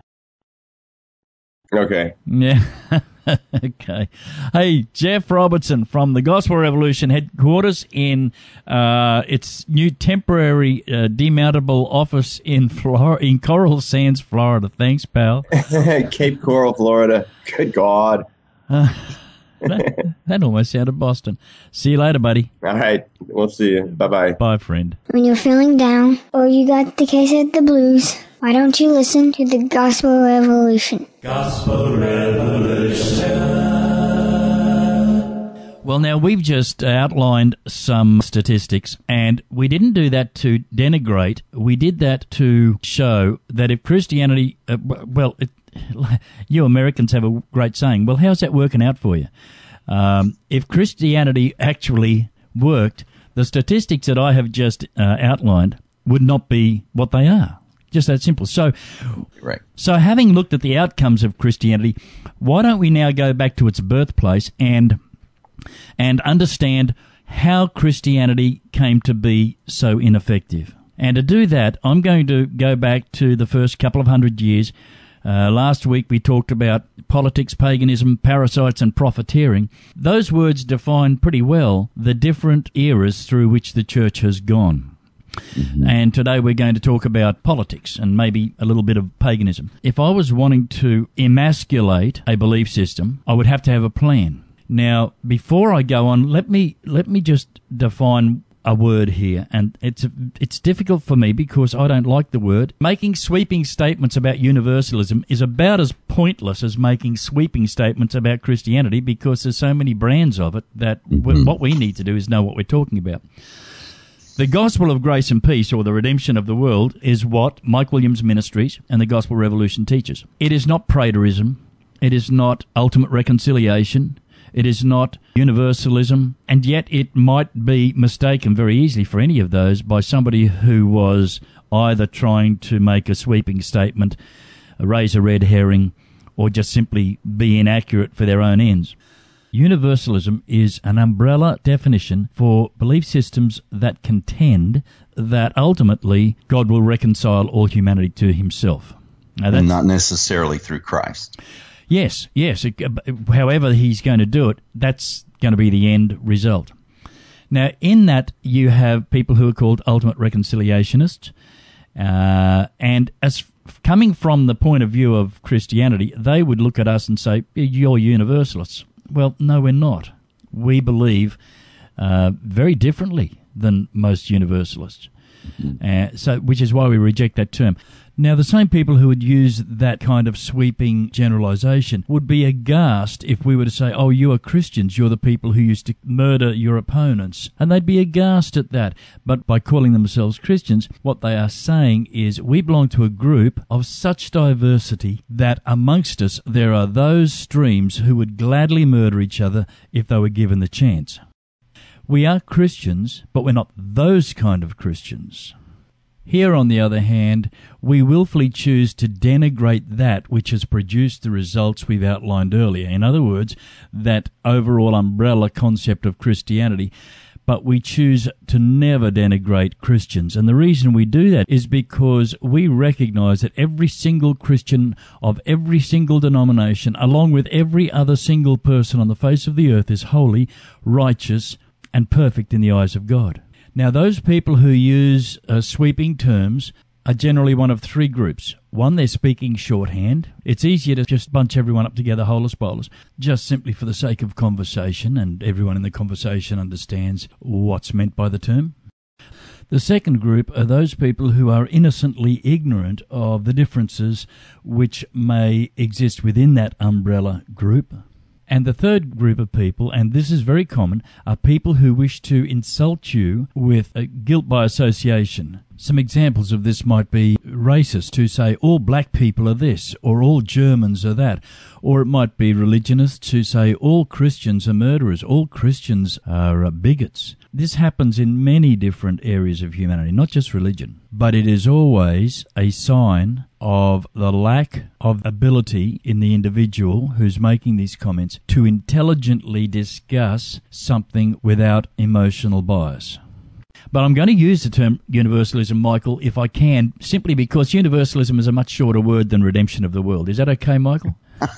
Okay. Yeah. Okay. Hey, Jeff Robertson from the Gospel Revolution headquarters in uh, its new temporary uh, demountable office in Flor- in Coral Sands, Florida. Thanks, pal. Cape Coral, Florida. Good God. Uh, that, that almost sounded Boston. See you later, buddy. All right. We'll see you. Bye-bye. Bye, friend. When you're feeling down or you got the case of the blues, why don't you listen to the Gospel Revolution? Gospel Revolution. Well, now, we've just outlined some statistics, and we didn't do that to denigrate. We did that to show that if Christianity, uh, well, it, you Americans have a great saying, well, how's that working out for you? Um, if Christianity actually worked, the statistics that I have just uh, outlined would not be what they are. Just that simple. So, right. So having looked at the outcomes of Christianity, why don't we now go back to its birthplace and and understand how Christianity came to be so ineffective? And to do that, I'm going to go back to the first couple of hundred years. Uh, last week we talked about politics, paganism, parasites, and profiteering. Those words define pretty well the different eras through which the church has gone. Mm-hmm. And today we're going to talk about politics and maybe a little bit of paganism. If I was wanting to emasculate a belief system, I would have to have a plan. Now, before I go on, let me let me just define a word here, and it's it's difficult for me because I don't like the word. Making sweeping statements about universalism is about as pointless as making sweeping statements about Christianity because there's so many brands of it that mm-hmm. what we need to do is know what we're talking about. The Gospel of Grace and Peace, or the redemption of the world, is what Mike Williams Ministries and the Gospel Revolution teaches. It is not praetorism. It is not ultimate reconciliation. It is not universalism, and yet it might be mistaken very easily for any of those by somebody who was either trying to make a sweeping statement, raise a red herring, or just simply be inaccurate for their own ends. Universalism is an umbrella definition for belief systems that contend that ultimately God will reconcile all humanity to himself. Now, that's, and not necessarily through Christ. Yes, yes. However he's going to do it, that's going to be the end result. Now, in that, you have people who are called ultimate reconciliationists, uh, and as coming from the point of view of Christianity, they would look at us and say, you're universalists. Well, no, we're not. We believe uh, very differently than most universalists, mm-hmm. uh, so which is why we reject that term. Now, the same people who would use that kind of sweeping generalization would be aghast if we were to say, oh, you are Christians, you're the people who used to murder your opponents. And they'd be aghast at that. But by calling themselves Christians, what they are saying is we belong to a group of such diversity that amongst us there are those streams who would gladly murder each other if they were given the chance. We are Christians, but we're not those kind of Christians. Here, on the other hand, we willfully choose to denigrate that which has produced the results we've outlined earlier. In other words, that overall umbrella concept of Christianity. But we choose to never denigrate Christians. And the reason we do that is because we recognize that every single Christian of every single denomination, along with every other single person on the face of the earth, is holy, righteous, and perfect in the eyes of God. Now, those people who use uh, sweeping terms are generally one of three groups. One, they're speaking shorthand. It's easier to just bunch everyone up together, holus bolus, just simply for the sake of conversation, and everyone in the conversation understands what's meant by the term. The second group are those people who are innocently ignorant of the differences which may exist within that umbrella group. And the third group of people, and this is very common, are people who wish to insult you with uh, guilt by association. Some examples of this might be racists who say all black people are this, or all Germans are that. Or it might be religionists who say all Christians are murderers, all Christians are uh, bigots. This happens in many different areas of humanity, not just religion. But it is always a sign of the lack of ability in the individual who's making these comments to intelligently discuss something without emotional bias. But I'm going to use the term universalism, Michael, if I can, simply because universalism is a much shorter word than redemption of the world. Is that okay, Michael?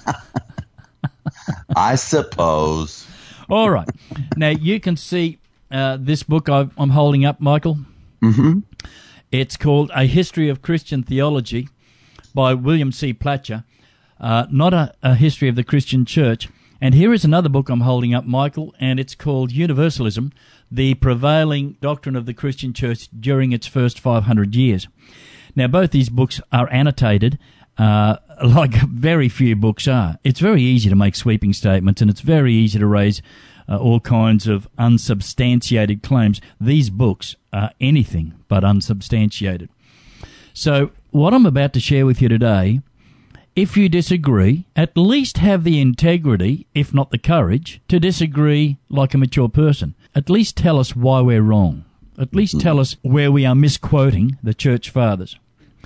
I suppose. All right. Now, you can see uh, this book I've, I'm holding up, Michael. Mm-hmm. It's called A History of Christian Theology by William C. Platcher, uh, not a, a history of the Christian church. And here is another book I'm holding up, Michael, and it's called Universalism, the Prevailing Doctrine of the Christian Church During Its First five hundred Years. Now, both these books are annotated, uh, like very few books are. It's very easy to make sweeping statements, and it's very easy to raise uh, all kinds of unsubstantiated claims. These books are anything but unsubstantiated. So, what I'm about to share with you today, if you disagree, at least have the integrity, if not the courage, to disagree like a mature person. At least tell us why we're wrong. At least tell us where we are misquoting the Church Fathers.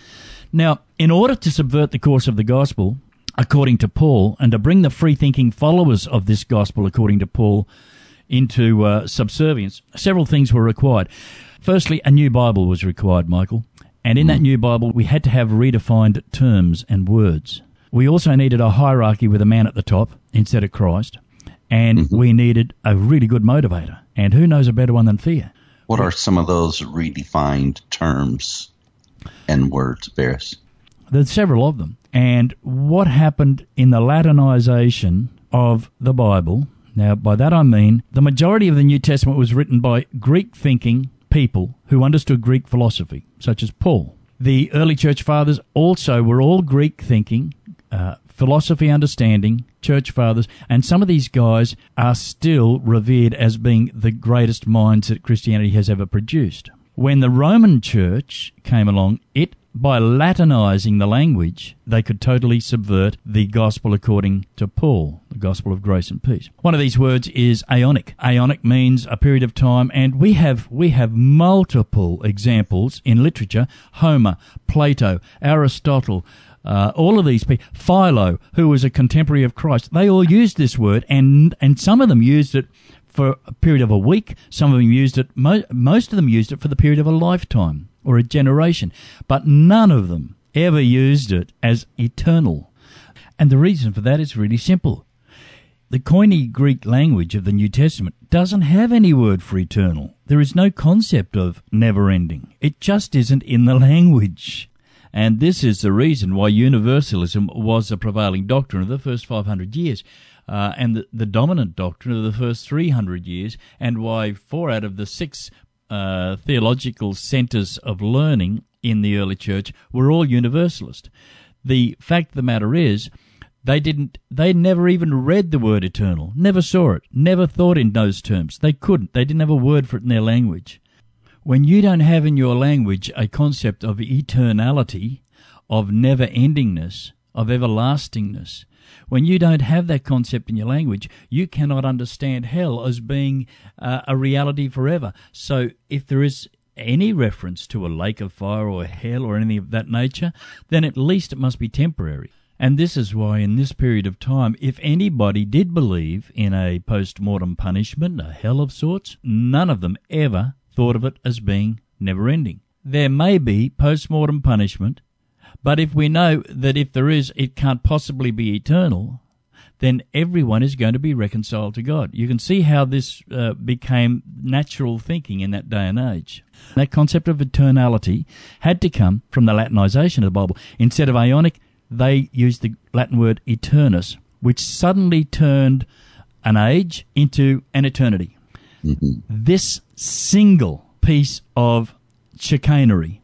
Now, in order to subvert the course of the gospel, according to Paul, and to bring the free-thinking followers of this gospel, according to Paul, into uh, subservience, several things were required. Firstly, a new Bible was required, Michael. And in that new Bible, we had to have redefined terms and words. We also needed a hierarchy with a man at the top instead of Christ. And mm-hmm. we needed a really good motivator. And who knows a better one than fear? What are some of those redefined terms and words, Barris? There's several of them. And what happened in the Latinization of the Bible, now by that I mean the majority of the New Testament was written by Greek-thinking people who understood Greek philosophy, such as Paul. The early church fathers also were all Greek-thinking, uh, philosophy understanding church fathers, and some of these guys are still revered as being the greatest minds that Christianity has ever produced. When the Roman Church came along, it, by Latinizing the language, they could totally subvert the gospel according to Paul, the gospel of grace and peace. One of these words is aeonic. Aeonic means a period of time, and we have we have multiple examples in literature. Homer, Plato, Aristotle, uh, all of these people, Philo, who was a contemporary of Christ, they all used this word, and and some of them used it for a period of a week. Some of them used it, mo- most of them used it for the period of a lifetime or a generation. But none of them ever used it as eternal. And the reason for that is really simple. The Koine Greek language of the New Testament doesn't have any word for eternal. There is no concept of never-ending. It just isn't in the language. And this is the reason why universalism was the prevailing doctrine of the first five hundred years. Uh, and the, the dominant doctrine of the first three hundred years, and why four out of the six uh, theological centers of learning in the early church were all universalist. The fact of the matter is, they didn't, they never even read the word eternal, never saw it, never thought in those terms. They couldn't. They didn't have a word for it in their language. When you don't have in your language a concept of eternality, of never-endingness, of everlastingness, when you don't have that concept in your language, you cannot understand hell as being uh, a reality forever. So if there is any reference to a lake of fire or hell or anything of that nature, then at least it must be temporary. And this is why in this period of time, if anybody did believe in a post-mortem punishment, a hell of sorts, none of them ever thought of it as being never-ending. There may be post-mortem punishment, but if we know that if there is, it can't possibly be eternal, then everyone is going to be reconciled to God. You can see how this uh, became natural thinking in that day and age. That concept of eternality had to come from the Latinization of the Bible. Instead of aeonic, they used the Latin word eternus, which suddenly turned an age into an eternity. Mm-hmm. This single piece of chicanery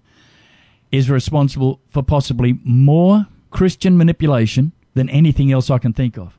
is responsible for possibly more Christian manipulation than anything else I can think of.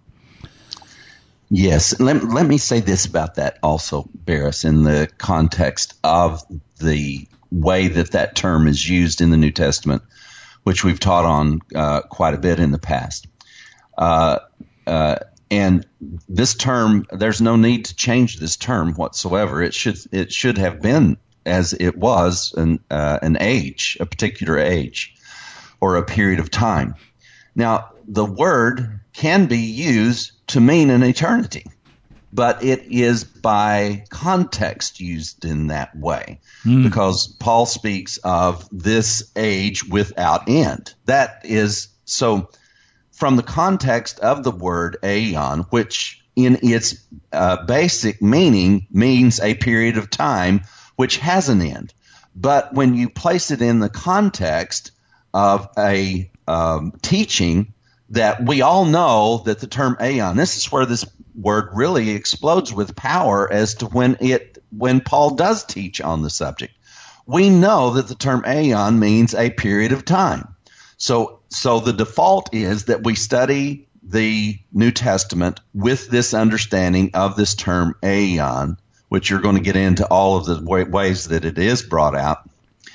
Yes. Let, let me say this about that also, Barris, in the context of the way that that term is used in the New Testament, which we've taught on uh, quite a bit in the past. Uh, uh, and this term, there's no need to change this term whatsoever. It should it should have been as it was an uh, an age, a particular age, or a period of time. Now, the word can be used to mean an eternity, but it is by context used in that way, mm. because Paul speaks of this age without end. That is, so from the context of the word aeon, which in its uh, basic meaning means a period of time which has an end. But when you place it in the context of a um, teaching that we all know that the term aeon, this is where this word really explodes with power as to when it when Paul does teach on the subject. We know that the term aeon means a period of time. So so the default is that we study the New Testament with this understanding of this term aeon, which you're going to get into all of the ways that it is brought out.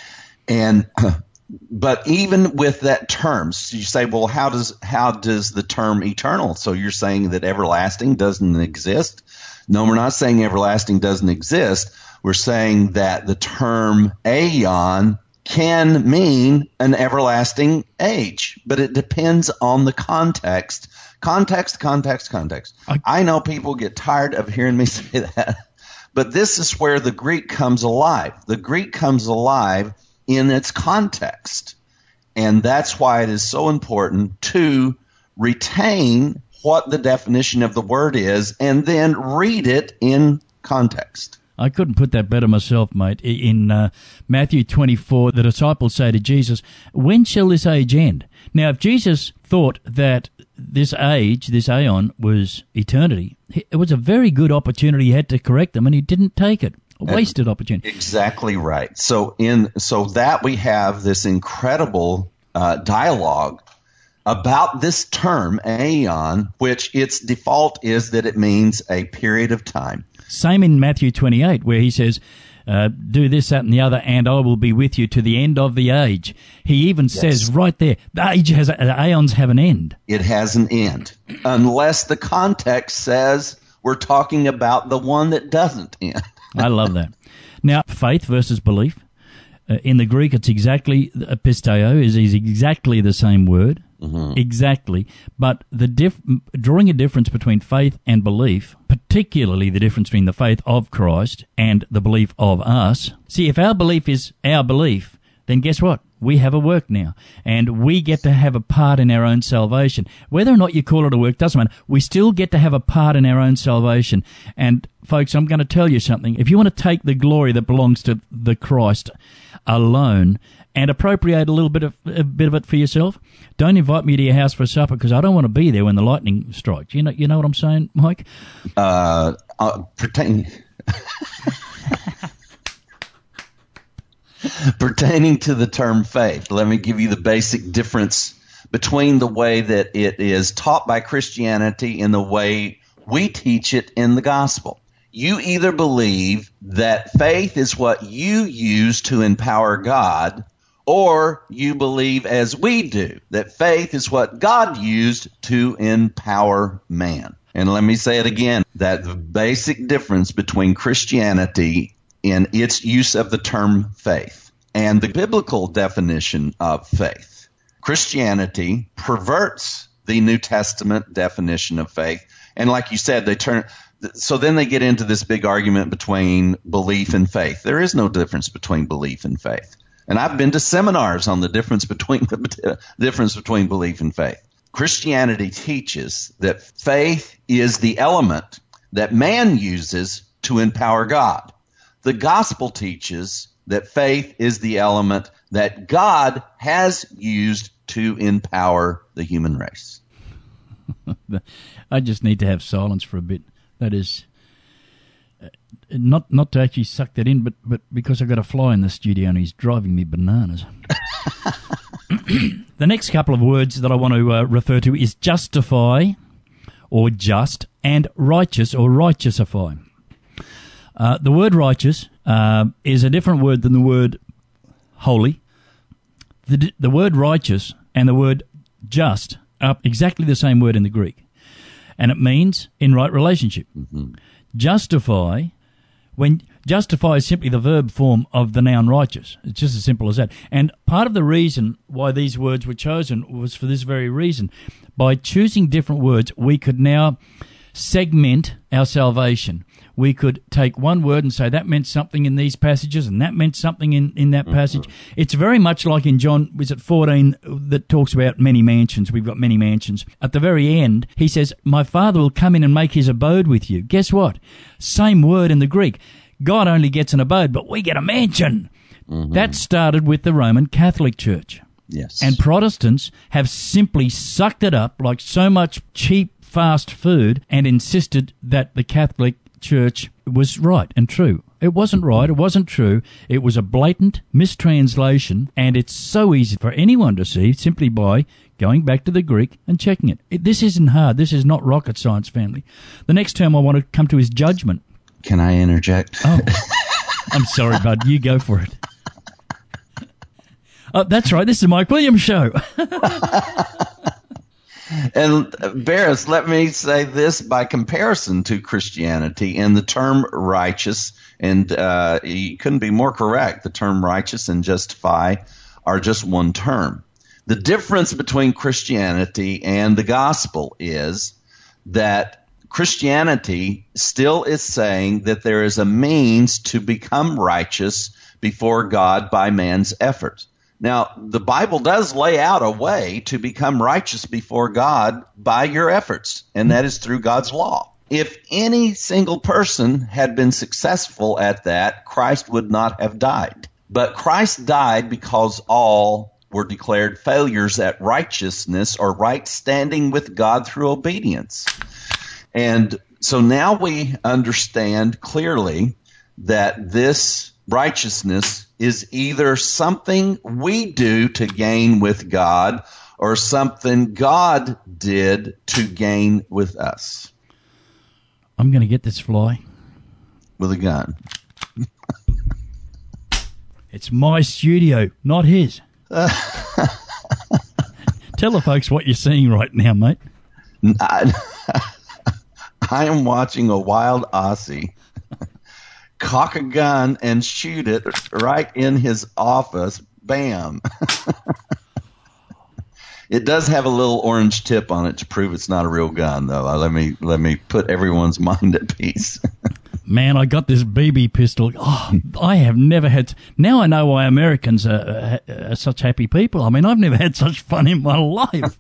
And but even with that term, so you say, well, how does how does the term eternal? So you're saying that everlasting doesn't exist? No, we're not saying everlasting doesn't exist. We're saying that the term aeon can mean an everlasting age, but it depends on the context. Context, context, context. I, I know people get tired of hearing me say that, but this is where the Greek comes alive. The Greek comes alive in its context, and that's why it is so important to retain what the definition of the word is and then read it in context. I couldn't put that better myself, mate. In uh, Matthew twenty-four, the disciples say to Jesus, when shall this age end? Now, if Jesus thought that this age, this aeon, was eternity, it was a very good opportunity he had to correct them, and he didn't take it. A wasted opportunity. Exactly right. So in so that we have this incredible uh, dialogue about this term, aeon, which its default is that it means a period of time. Same in Matthew twenty-eight, where he says, uh, do this, that, and the other, and I will be with you to the end of the age. He even yes. says right there, the age has, the aeons have an end. It has an end, unless the context says we're talking about the one that doesn't end. I love that. Now, faith versus belief. Uh, in the Greek, it's exactly, pisteo is, is exactly the same word. Mm-hmm. Exactly. But the diff- drawing a difference between faith and belief, particularly the difference between the faith of Christ and the belief of us. See, if our belief is our belief, then guess what? We have a work now, and we get to have a part in our own salvation. Whether or not you call it a work doesn't matter. We still get to have a part in our own salvation. And folks, I'm going to tell you something. If you want to take the glory that belongs to the Christ alone and appropriate a little bit of a bit of it for yourself, don't invite me to your house for supper, because I don't want to be there when the lightning strikes. You know, you know what I'm saying, Mike? Uh, uh pertaining pertaining to the term faith, let me give you the basic difference between the way that it is taught by Christianity and the way we teach it in the gospel. You either believe that faith is what you use to empower God, or you believe, as we do, that faith is what God used to empower man. And let me say it again, that the basic difference between Christianity in its use of the term faith and the biblical definition of faith. Christianity perverts the New Testament definition of faith. And like you said, they turn, so then they get into this big argument between belief and faith. There is no difference between belief and faith. And I've been to seminars on the difference between the difference between belief and faith. Christianity teaches that faith is the element that man uses to empower God. The gospel teaches that faith is the element that God has used to empower the human race. I just need to have silence for a bit. That is, uh, not not to actually suck that in, but, but because I've got a fly in the studio and he's driving me bananas. The next couple of words that I want to uh, refer to is justify, or just, and righteous, or righteousify. Uh, the word righteous uh, is a different word than the word holy. The, the word righteous and the word just are exactly the same word in the Greek. And it means in right relationship. Mm-hmm. Justify, when justify is simply the verb form of the noun righteous. It's just as simple as that. And part of the reason why these words were chosen was for this very reason. By choosing different words, we could now segment our salvation. We could take one word and say that meant something in these passages and that meant something in, in that passage. Mm-hmm. It's very much like in John, was it fourteen, that talks about many mansions. We've got many mansions. At the very end, he says, my Father will come in and make his abode with you. Guess what? Same word in the Greek. God only gets an abode, but we get a mansion. Mm-hmm. That started with the Roman Catholic Church. Yes. And Protestants have simply sucked it up like so much cheap, fast food and insisted that the Catholic Church was right and true. It wasn't right. It wasn't true. It was a blatant mistranslation, and it's so easy for anyone to see simply by going back to the Greek and checking it. it. This isn't hard. This is not rocket science, family. The next term I want to come to is judgment. Can I interject? Oh, I'm sorry, bud. You go for it. Oh, that's right. This is the Mike Williams Show. And Barris, let me say this by comparison to Christianity, and the term righteous, and uh, you couldn't be more correct, the term righteous and justify are just one term. The difference between Christianity and the gospel is that Christianity still is saying that there is a means to become righteous before God by man's effort. Now, the Bible does lay out a way to become righteous before God by your efforts, and that is through God's law. If any single person had been successful at that, Christ would not have died. But Christ died because all were declared failures at righteousness or right standing with God through obedience. And so now we understand clearly that this righteousness is either something we do to gain with God or something God did to gain with us. I'm going to get this fly. With a gun. It's my studio, not his. Tell the folks what you're seeing right now, mate. I, I am watching a wild Aussie cock a gun and shoot it right in his office. Bam. It does have a little orange tip on it to prove it's not a real gun, though. Let me let me put everyone's mind at peace. Man, I got this B B pistol. Oh, I have never had... Now I know why Americans are, are such happy people. I mean, I've never had such fun in my life.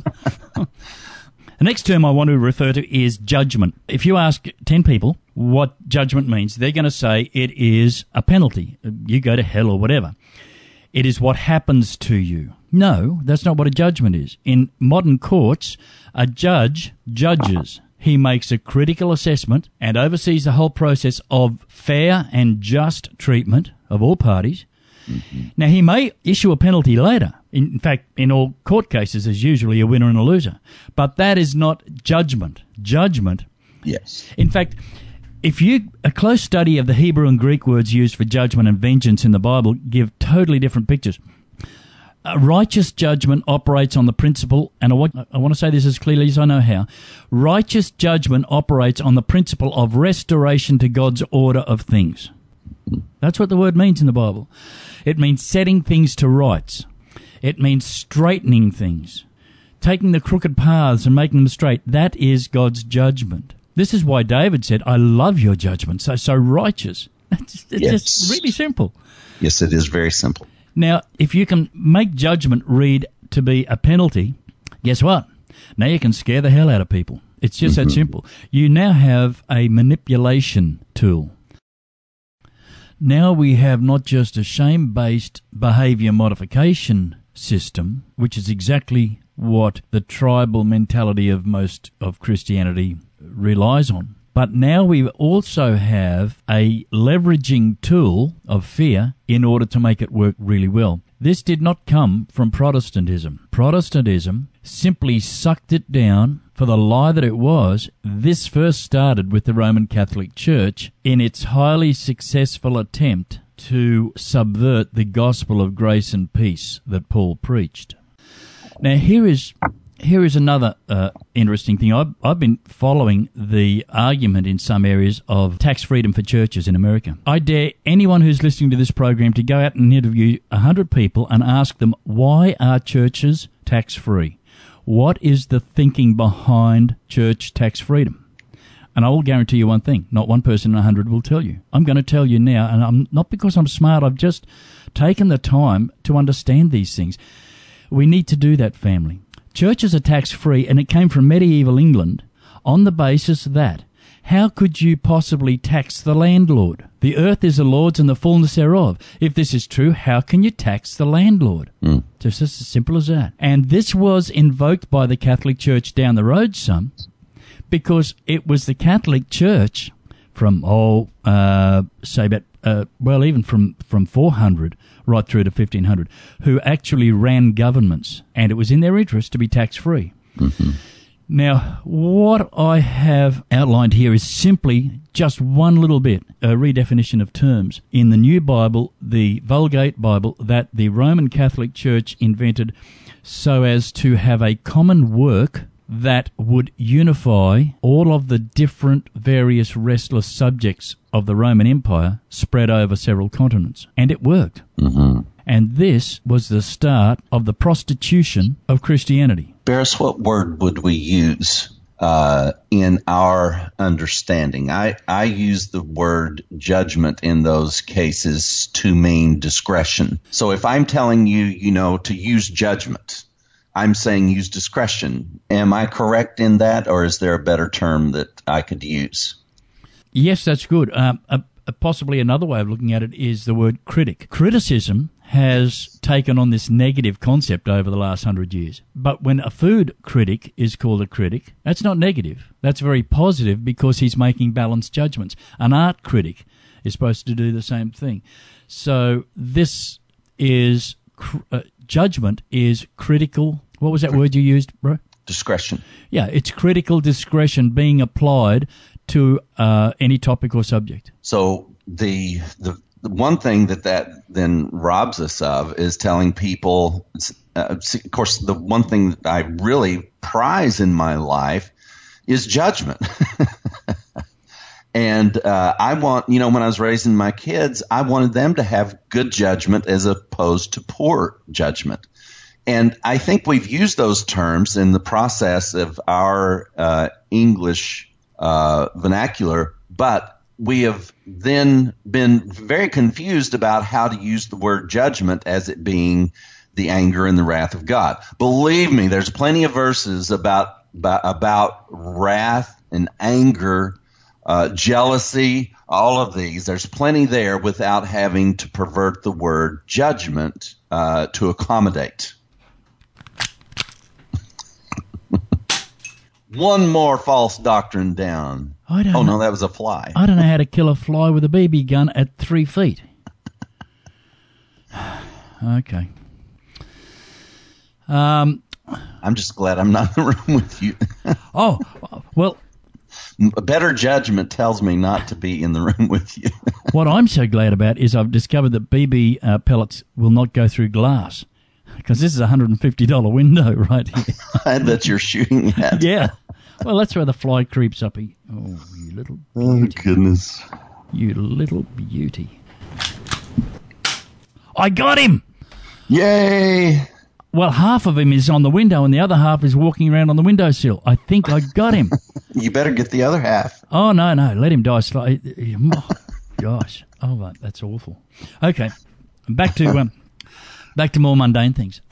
The next term I want to refer to is judgment. If you ask ten people what judgment means, they're going to say it is a penalty. You go to hell or whatever. It is what happens to you. No, that's not what a judgment is. In modern courts, a judge judges. He makes a critical assessment and oversees the whole process of fair and just treatment of all parties. Mm-hmm. Now, he may issue a penalty later. In fact, in all court cases, there's usually a winner and a loser. But that is not judgment. Judgment. Yes. In fact, if you a close study of the Hebrew and Greek words used for judgment and vengeance in the Bible give totally different pictures. A righteous judgment operates on the principle, and I want, I want to say this as clearly as I know how, righteous judgment operates on the principle of restoration to God's order of things. That's what the word means in the Bible. It means setting things to rights. It means straightening things, taking the crooked paths and making them straight. That is God's judgment. This is why David said, I love your judgment, so so righteous. It's, it's yes. just really simple. Yes, it is very simple. Now, if you can make judgment read to be a penalty, guess what? Now you can scare the hell out of people. It's just mm-hmm. that simple. You now have a manipulation tool. Now we have not just a shame-based behavior modification system, which is exactly what the tribal mentality of most of Christianity relies on. But now we also have a leveraging tool of fear in order to make it work really well. This did not come from Protestantism. Protestantism simply sucked it down for the lie that it was. This first started with the Roman Catholic Church in its highly successful attempt to subvert the gospel of grace and peace that Paul preached. Now here is... Here is another uh, interesting thing. I've, I've been following the argument in some areas of tax freedom for churches in America. I dare anyone who's listening to this program to go out and interview one hundred people and ask them, why are churches tax-free? What is the thinking behind church tax freedom? And I will guarantee you one thing. Not one person in one hundred will tell you. I'm going to tell you now, and I'm not because I'm smart. I've just taken the time to understand these things. We need to do that, family. Churches are tax-free, and it came from medieval England on the basis that how could you possibly tax the landlord? The earth is the Lord's and the fullness thereof. If this is true, how can you tax the landlord? Mm. Just as simple as that. And this was invoked by the Catholic Church down the road some, because it was the Catholic Church from, oh, uh, say about, uh, well, even from, from four hundred right through to fifteen hundred, who actually ran governments, and it was in their interest to be tax-free. Mm-hmm. Now, what I have outlined here is simply just one little bit, a redefinition of terms. In the New Bible, the Vulgate Bible, that the Roman Catholic Church invented so as to have a common work that would unify all of the different various restless subjects of the Roman Empire spread over several continents. And it worked. Mm-hmm. And this was the start of the prostitution of Christianity. Barris, what word would we use uh, in our understanding? I, I use the word judgment in those cases to mean discretion. So if I'm telling you, you know, to use judgment, I'm saying use discretion. Am I correct in that, or is there a better term that I could use? Yes, that's good. Um, uh, possibly another way of looking at it is the word critic. Criticism has taken on this negative concept over the last hundred years. But when a food critic is called a critic, that's not negative. That's very positive because he's making balanced judgments. An art critic is supposed to do the same thing. So this is, uh, judgment is critical. What was that word you used, bro? Discretion. Yeah, it's critical discretion being applied to uh, any topic or subject. So the the The one thing that that then robs us of is telling people, uh, of course, the one thing that I really prize in my life is judgment. And uh, I want, you know, when I was raising my kids, I wanted them to have good judgment as opposed to poor judgment. And I think we've used those terms in the process of our uh, English uh, vernacular, but we have then been very confused about how to use the word judgment as it being the anger and the wrath of God. Believe me, there's plenty of verses about about, about wrath and anger, uh, jealousy, all of these. There's plenty there without having to pervert the word judgment uh, to accommodate. One more false doctrine down. I don't oh, know. no, that was a fly. I don't know how to kill a fly with a B B gun at three feet. Okay. Um, I'm just glad I'm not in the room with you. oh, well. A better judgment tells me not to be in the room with you. What I'm so glad about is I've discovered that B B uh, pellets will not go through glass. Because this is a one hundred fifty dollars window right here. That you're shooting at. Yeah. Well, that's where the fly creeps up. He, oh, you little beauty. Oh, goodness. You little beauty. I got him! Yay! Well, half of him is on the window and the other half is walking around on the windowsill. I think I got him. You better get the other half. Oh, no, no. Let him die slowly. Oh, gosh. Oh, that's awful. Okay. Back to... Um, Back to more mundane things.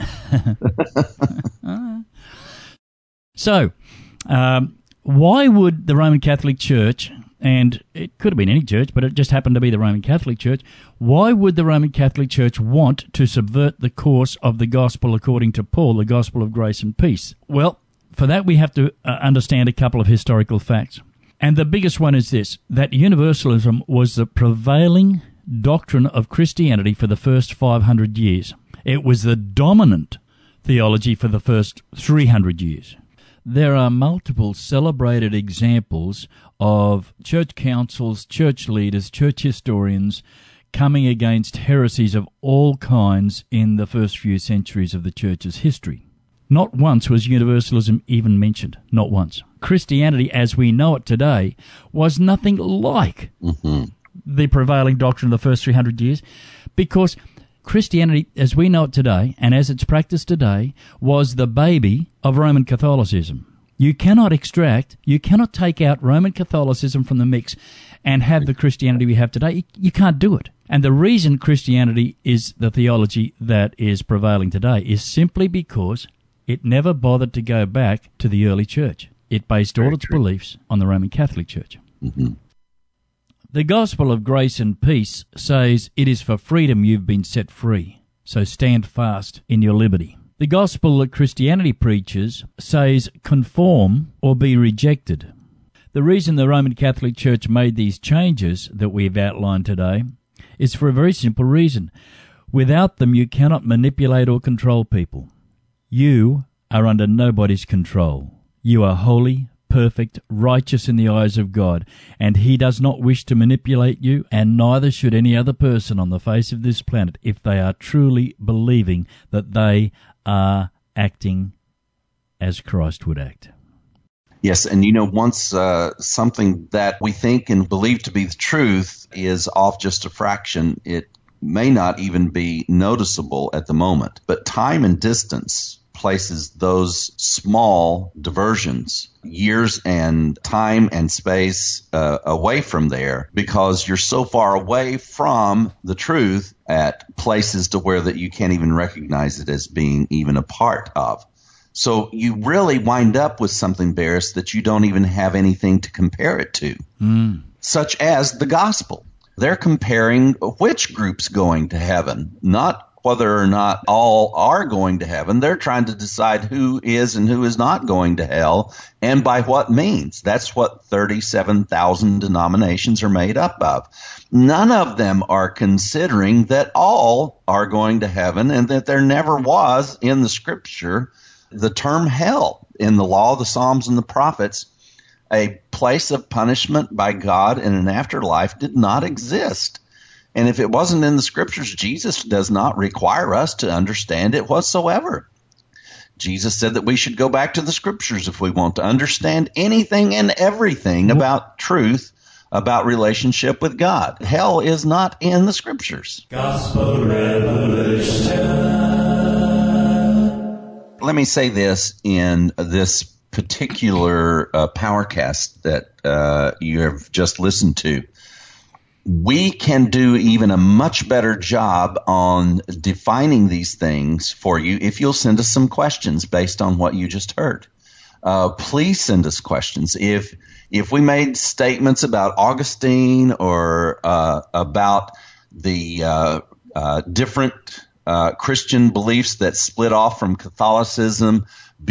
So, um, why would the Roman Catholic Church, and it could have been any church, but it just happened to be the Roman Catholic Church, why would the Roman Catholic Church want to subvert the course of the gospel according to Paul, the gospel of grace and peace? Well, for that we have to uh, understand a couple of historical facts. And the biggest one is this, that universalism was the prevailing doctrine of Christianity for the first five hundred years. It was the dominant theology for the first three hundred years. There are multiple celebrated examples of church councils, church leaders, church historians coming against heresies of all kinds in the first few centuries of the church's history. Not once was universalism even mentioned. Not once. Christianity, as we know it today, was nothing like mm-hmm. the prevailing doctrine of the first three hundred years, because Christianity, as we know it today, and as it's practiced today, was the baby of Roman Catholicism. You cannot extract, you cannot take out Roman Catholicism from the mix and have the Christianity we have today. You can't do it. And the reason Christianity is the theology that is prevailing today is simply because it never bothered to go back to the early church. It based all its beliefs on the Roman Catholic Church. Mm-hmm. The gospel of grace and peace says it is for freedom you've been set free. So stand fast in your liberty. The gospel that Christianity preaches says conform or be rejected. The reason the Roman Catholic Church made these changes that we've outlined today is for a very simple reason. Without them, you cannot manipulate or control people. You are under nobody's control. You are holy, perfect, righteous in the eyes of God, and He does not wish to manipulate you, and neither should any other person on the face of this planet if they are truly believing that they are acting as Christ would act. Yes, and you know, once uh, something that we think and believe to be the truth is off just a fraction, it may not even be noticeable at the moment. But time and distance places those small diversions, years and time and space uh, away from there, because you're so far away from the truth at places to where that you can't even recognize it as being even a part of. So you really wind up with something, Barris, that you don't even have anything to compare it to, mm. such as the gospel. They're comparing which group's going to heaven, not whether or not all are going to heaven. They're trying to decide who is and who is not going to hell, and by what means. That's what thirty-seven thousand denominations are made up of. None of them are considering that all are going to heaven, and that there never was in the Scripture the term hell. In the law, the Psalms, and the prophets, a place of punishment by God in an afterlife did not exist. And if it wasn't in the Scriptures, Jesus does not require us to understand it whatsoever. Jesus said that we should go back to the Scriptures if we want to understand anything and everything about truth, about relationship with God. Hell is not in the Scriptures. Gospel Revolution. Let me say this in this particular uh, PowerCast that uh, you have just listened to. We can do even a much better job on defining these things for you if you'll send us some questions based on what you just heard. Uh, please send us questions. If if we made statements about Augustine or uh, about the uh, uh, different uh, Christian beliefs that split off from Catholicism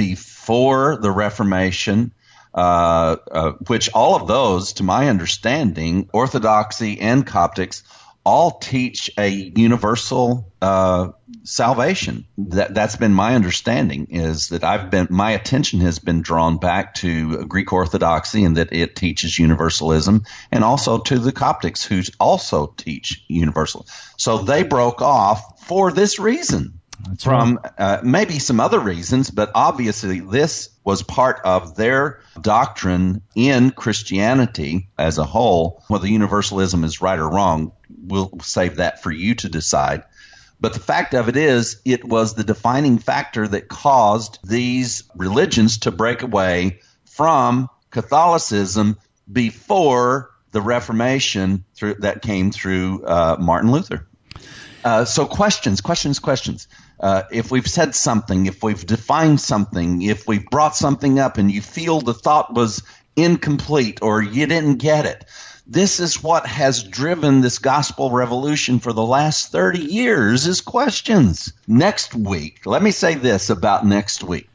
before the Reformation, Uh, uh, which all of those, to my understanding, Orthodoxy and Coptics, all teach a universal uh, salvation. That that's been my understanding. Is that I've been my attention has been drawn back to Greek Orthodoxy, and that it teaches universalism, and also to the Coptics, who also teach universal. So they broke off for this reason. That's from right. uh, maybe some other reasons, but obviously this was part of their doctrine in Christianity as a whole. Whether universalism is right or wrong, we'll save that for you to decide. But the fact of it is, it was the defining factor that caused these religions to break away from Catholicism before the Reformation through, that came through uh, Martin Luther. Uh, so questions, questions, questions. Uh, if we've said something, if we've defined something, if we've brought something up and you feel the thought was incomplete or you didn't get it, this is what has driven this gospel revolution for the last thirty years is questions. Next week, let me say this about next week.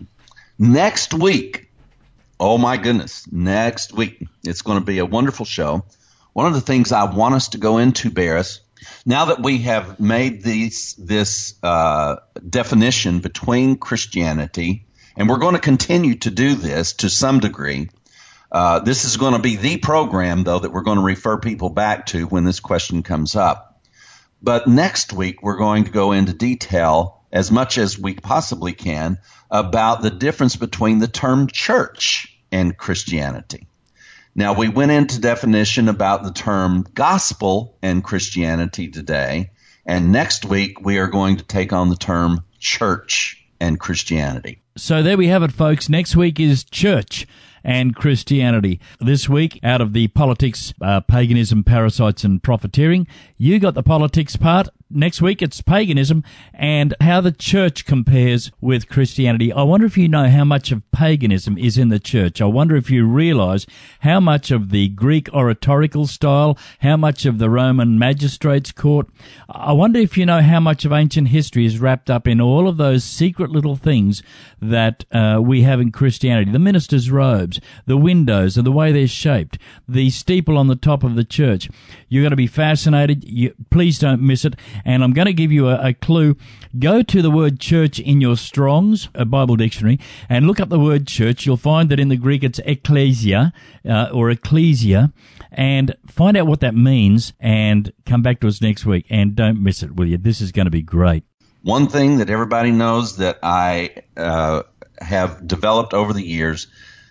Next week, oh my goodness, next week, it's going to be a wonderful show. One of the things I want us to go into, Barris, now that we have made these, this uh, definition between Christianity, and we're going to continue to do this to some degree, uh, this is going to be the program, though, that we're going to refer people back to when this question comes up. But next week, we're going to go into detail, as much as we possibly can, about the difference between the term church and Christianity. Now, we went into definition about the term gospel and Christianity today, and next week we are going to take on the term church and Christianity. So there we have it, folks. Next week is church and Christianity. This week, out of the politics, uh, paganism, parasites, and profiteering, you got the politics part. next week it's paganism and how the church compares with Christianity. I wonder if you know how much of paganism is in the church. I wonder if you realize how much of the Greek oratorical style, how much of the Roman magistrates court. I wonder if you know how much of ancient history is wrapped up in all of those secret little things that uh, we have in Christianity. The minister's robes, the windows and the way they're shaped, the steeple on the top of the church. You're going to be fascinated. You, please don't miss it. And I'm going to give you a, a clue. Go to the word church in your Strong's, a Bible dictionary, and look up the word church. You'll find that in the Greek it's ecclesia uh, or ecclesia, and find out what that means and come back to us next week. And don't miss it, will you? This is going to be great. One thing that everybody knows that I uh, have developed over the years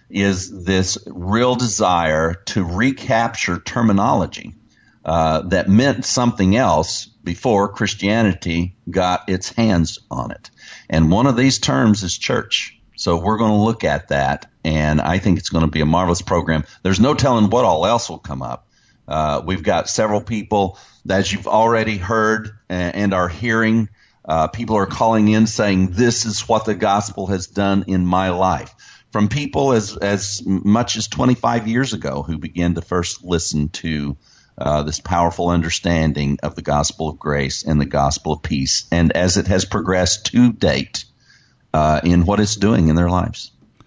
is this real desire to recapture terminology uh, that meant something else before Christianity got its hands on it. And one of these terms is church. So we're going to look at that, and I think it's going to be a marvelous program. There's no telling what all else will come up. Uh, we've got several people, as you've already heard and, and are hearing, uh, people are calling in saying, this is what the gospel has done in my life. From people as as much as twenty-five years ago who began to first listen to uh, this powerful understanding of the gospel of grace and the gospel of peace, and as it has progressed to date uh, in what it's doing in their lives.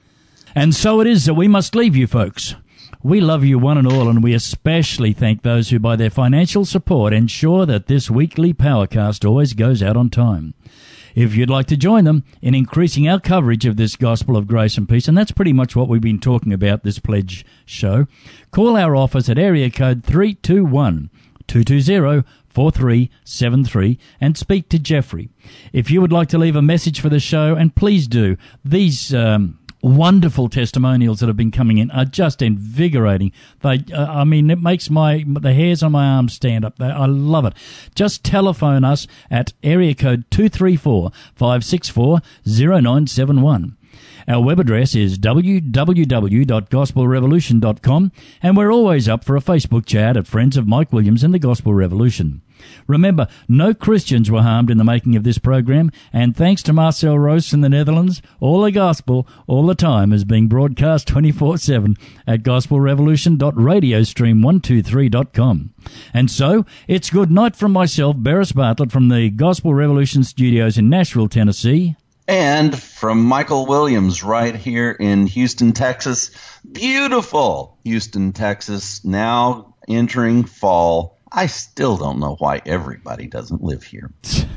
And so it is that we must leave you, folks. We love you one and all, and we especially thank those who by their financial support ensure that this weekly Powercast always goes out on time. If you'd like to join them in increasing our coverage of this gospel of grace and peace, and that's pretty much what we've been talking about this pledge show, call our office at area code three two one, two two zero, four three seven three and speak to Jeffrey. If you would like to leave a message for the show, and please do, these um, wonderful testimonials that have been coming in are just invigorating. They, uh, I mean, it makes my the hairs on my arms stand up. They, I love it. Just telephone us at area code two three four, five six four, zero nine seven one. Our web address is w w w dot gospel revolution dot com, and we're always up for a Facebook chat at Friends of Mike Williams and the Gospel Revolution. Remember, no Christians were harmed in the making of this program, and thanks to Marcel Roos in the Netherlands, all the gospel, all the time, is being broadcast twenty-four seven at gospel revolution dot radio stream one two three dot com. And so, it's good night from myself, Beres Bartlett, from the Gospel Revolution studios in Nashville, Tennessee. And from Michael Williams right here in Houston, Texas. Beautiful Houston, Texas, now entering fall. I still don't know why everybody doesn't live here.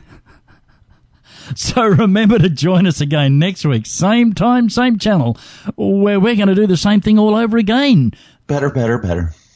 So remember to join us again next week, same time, same channel, where we're going to do the same thing all over again. Better, better, better.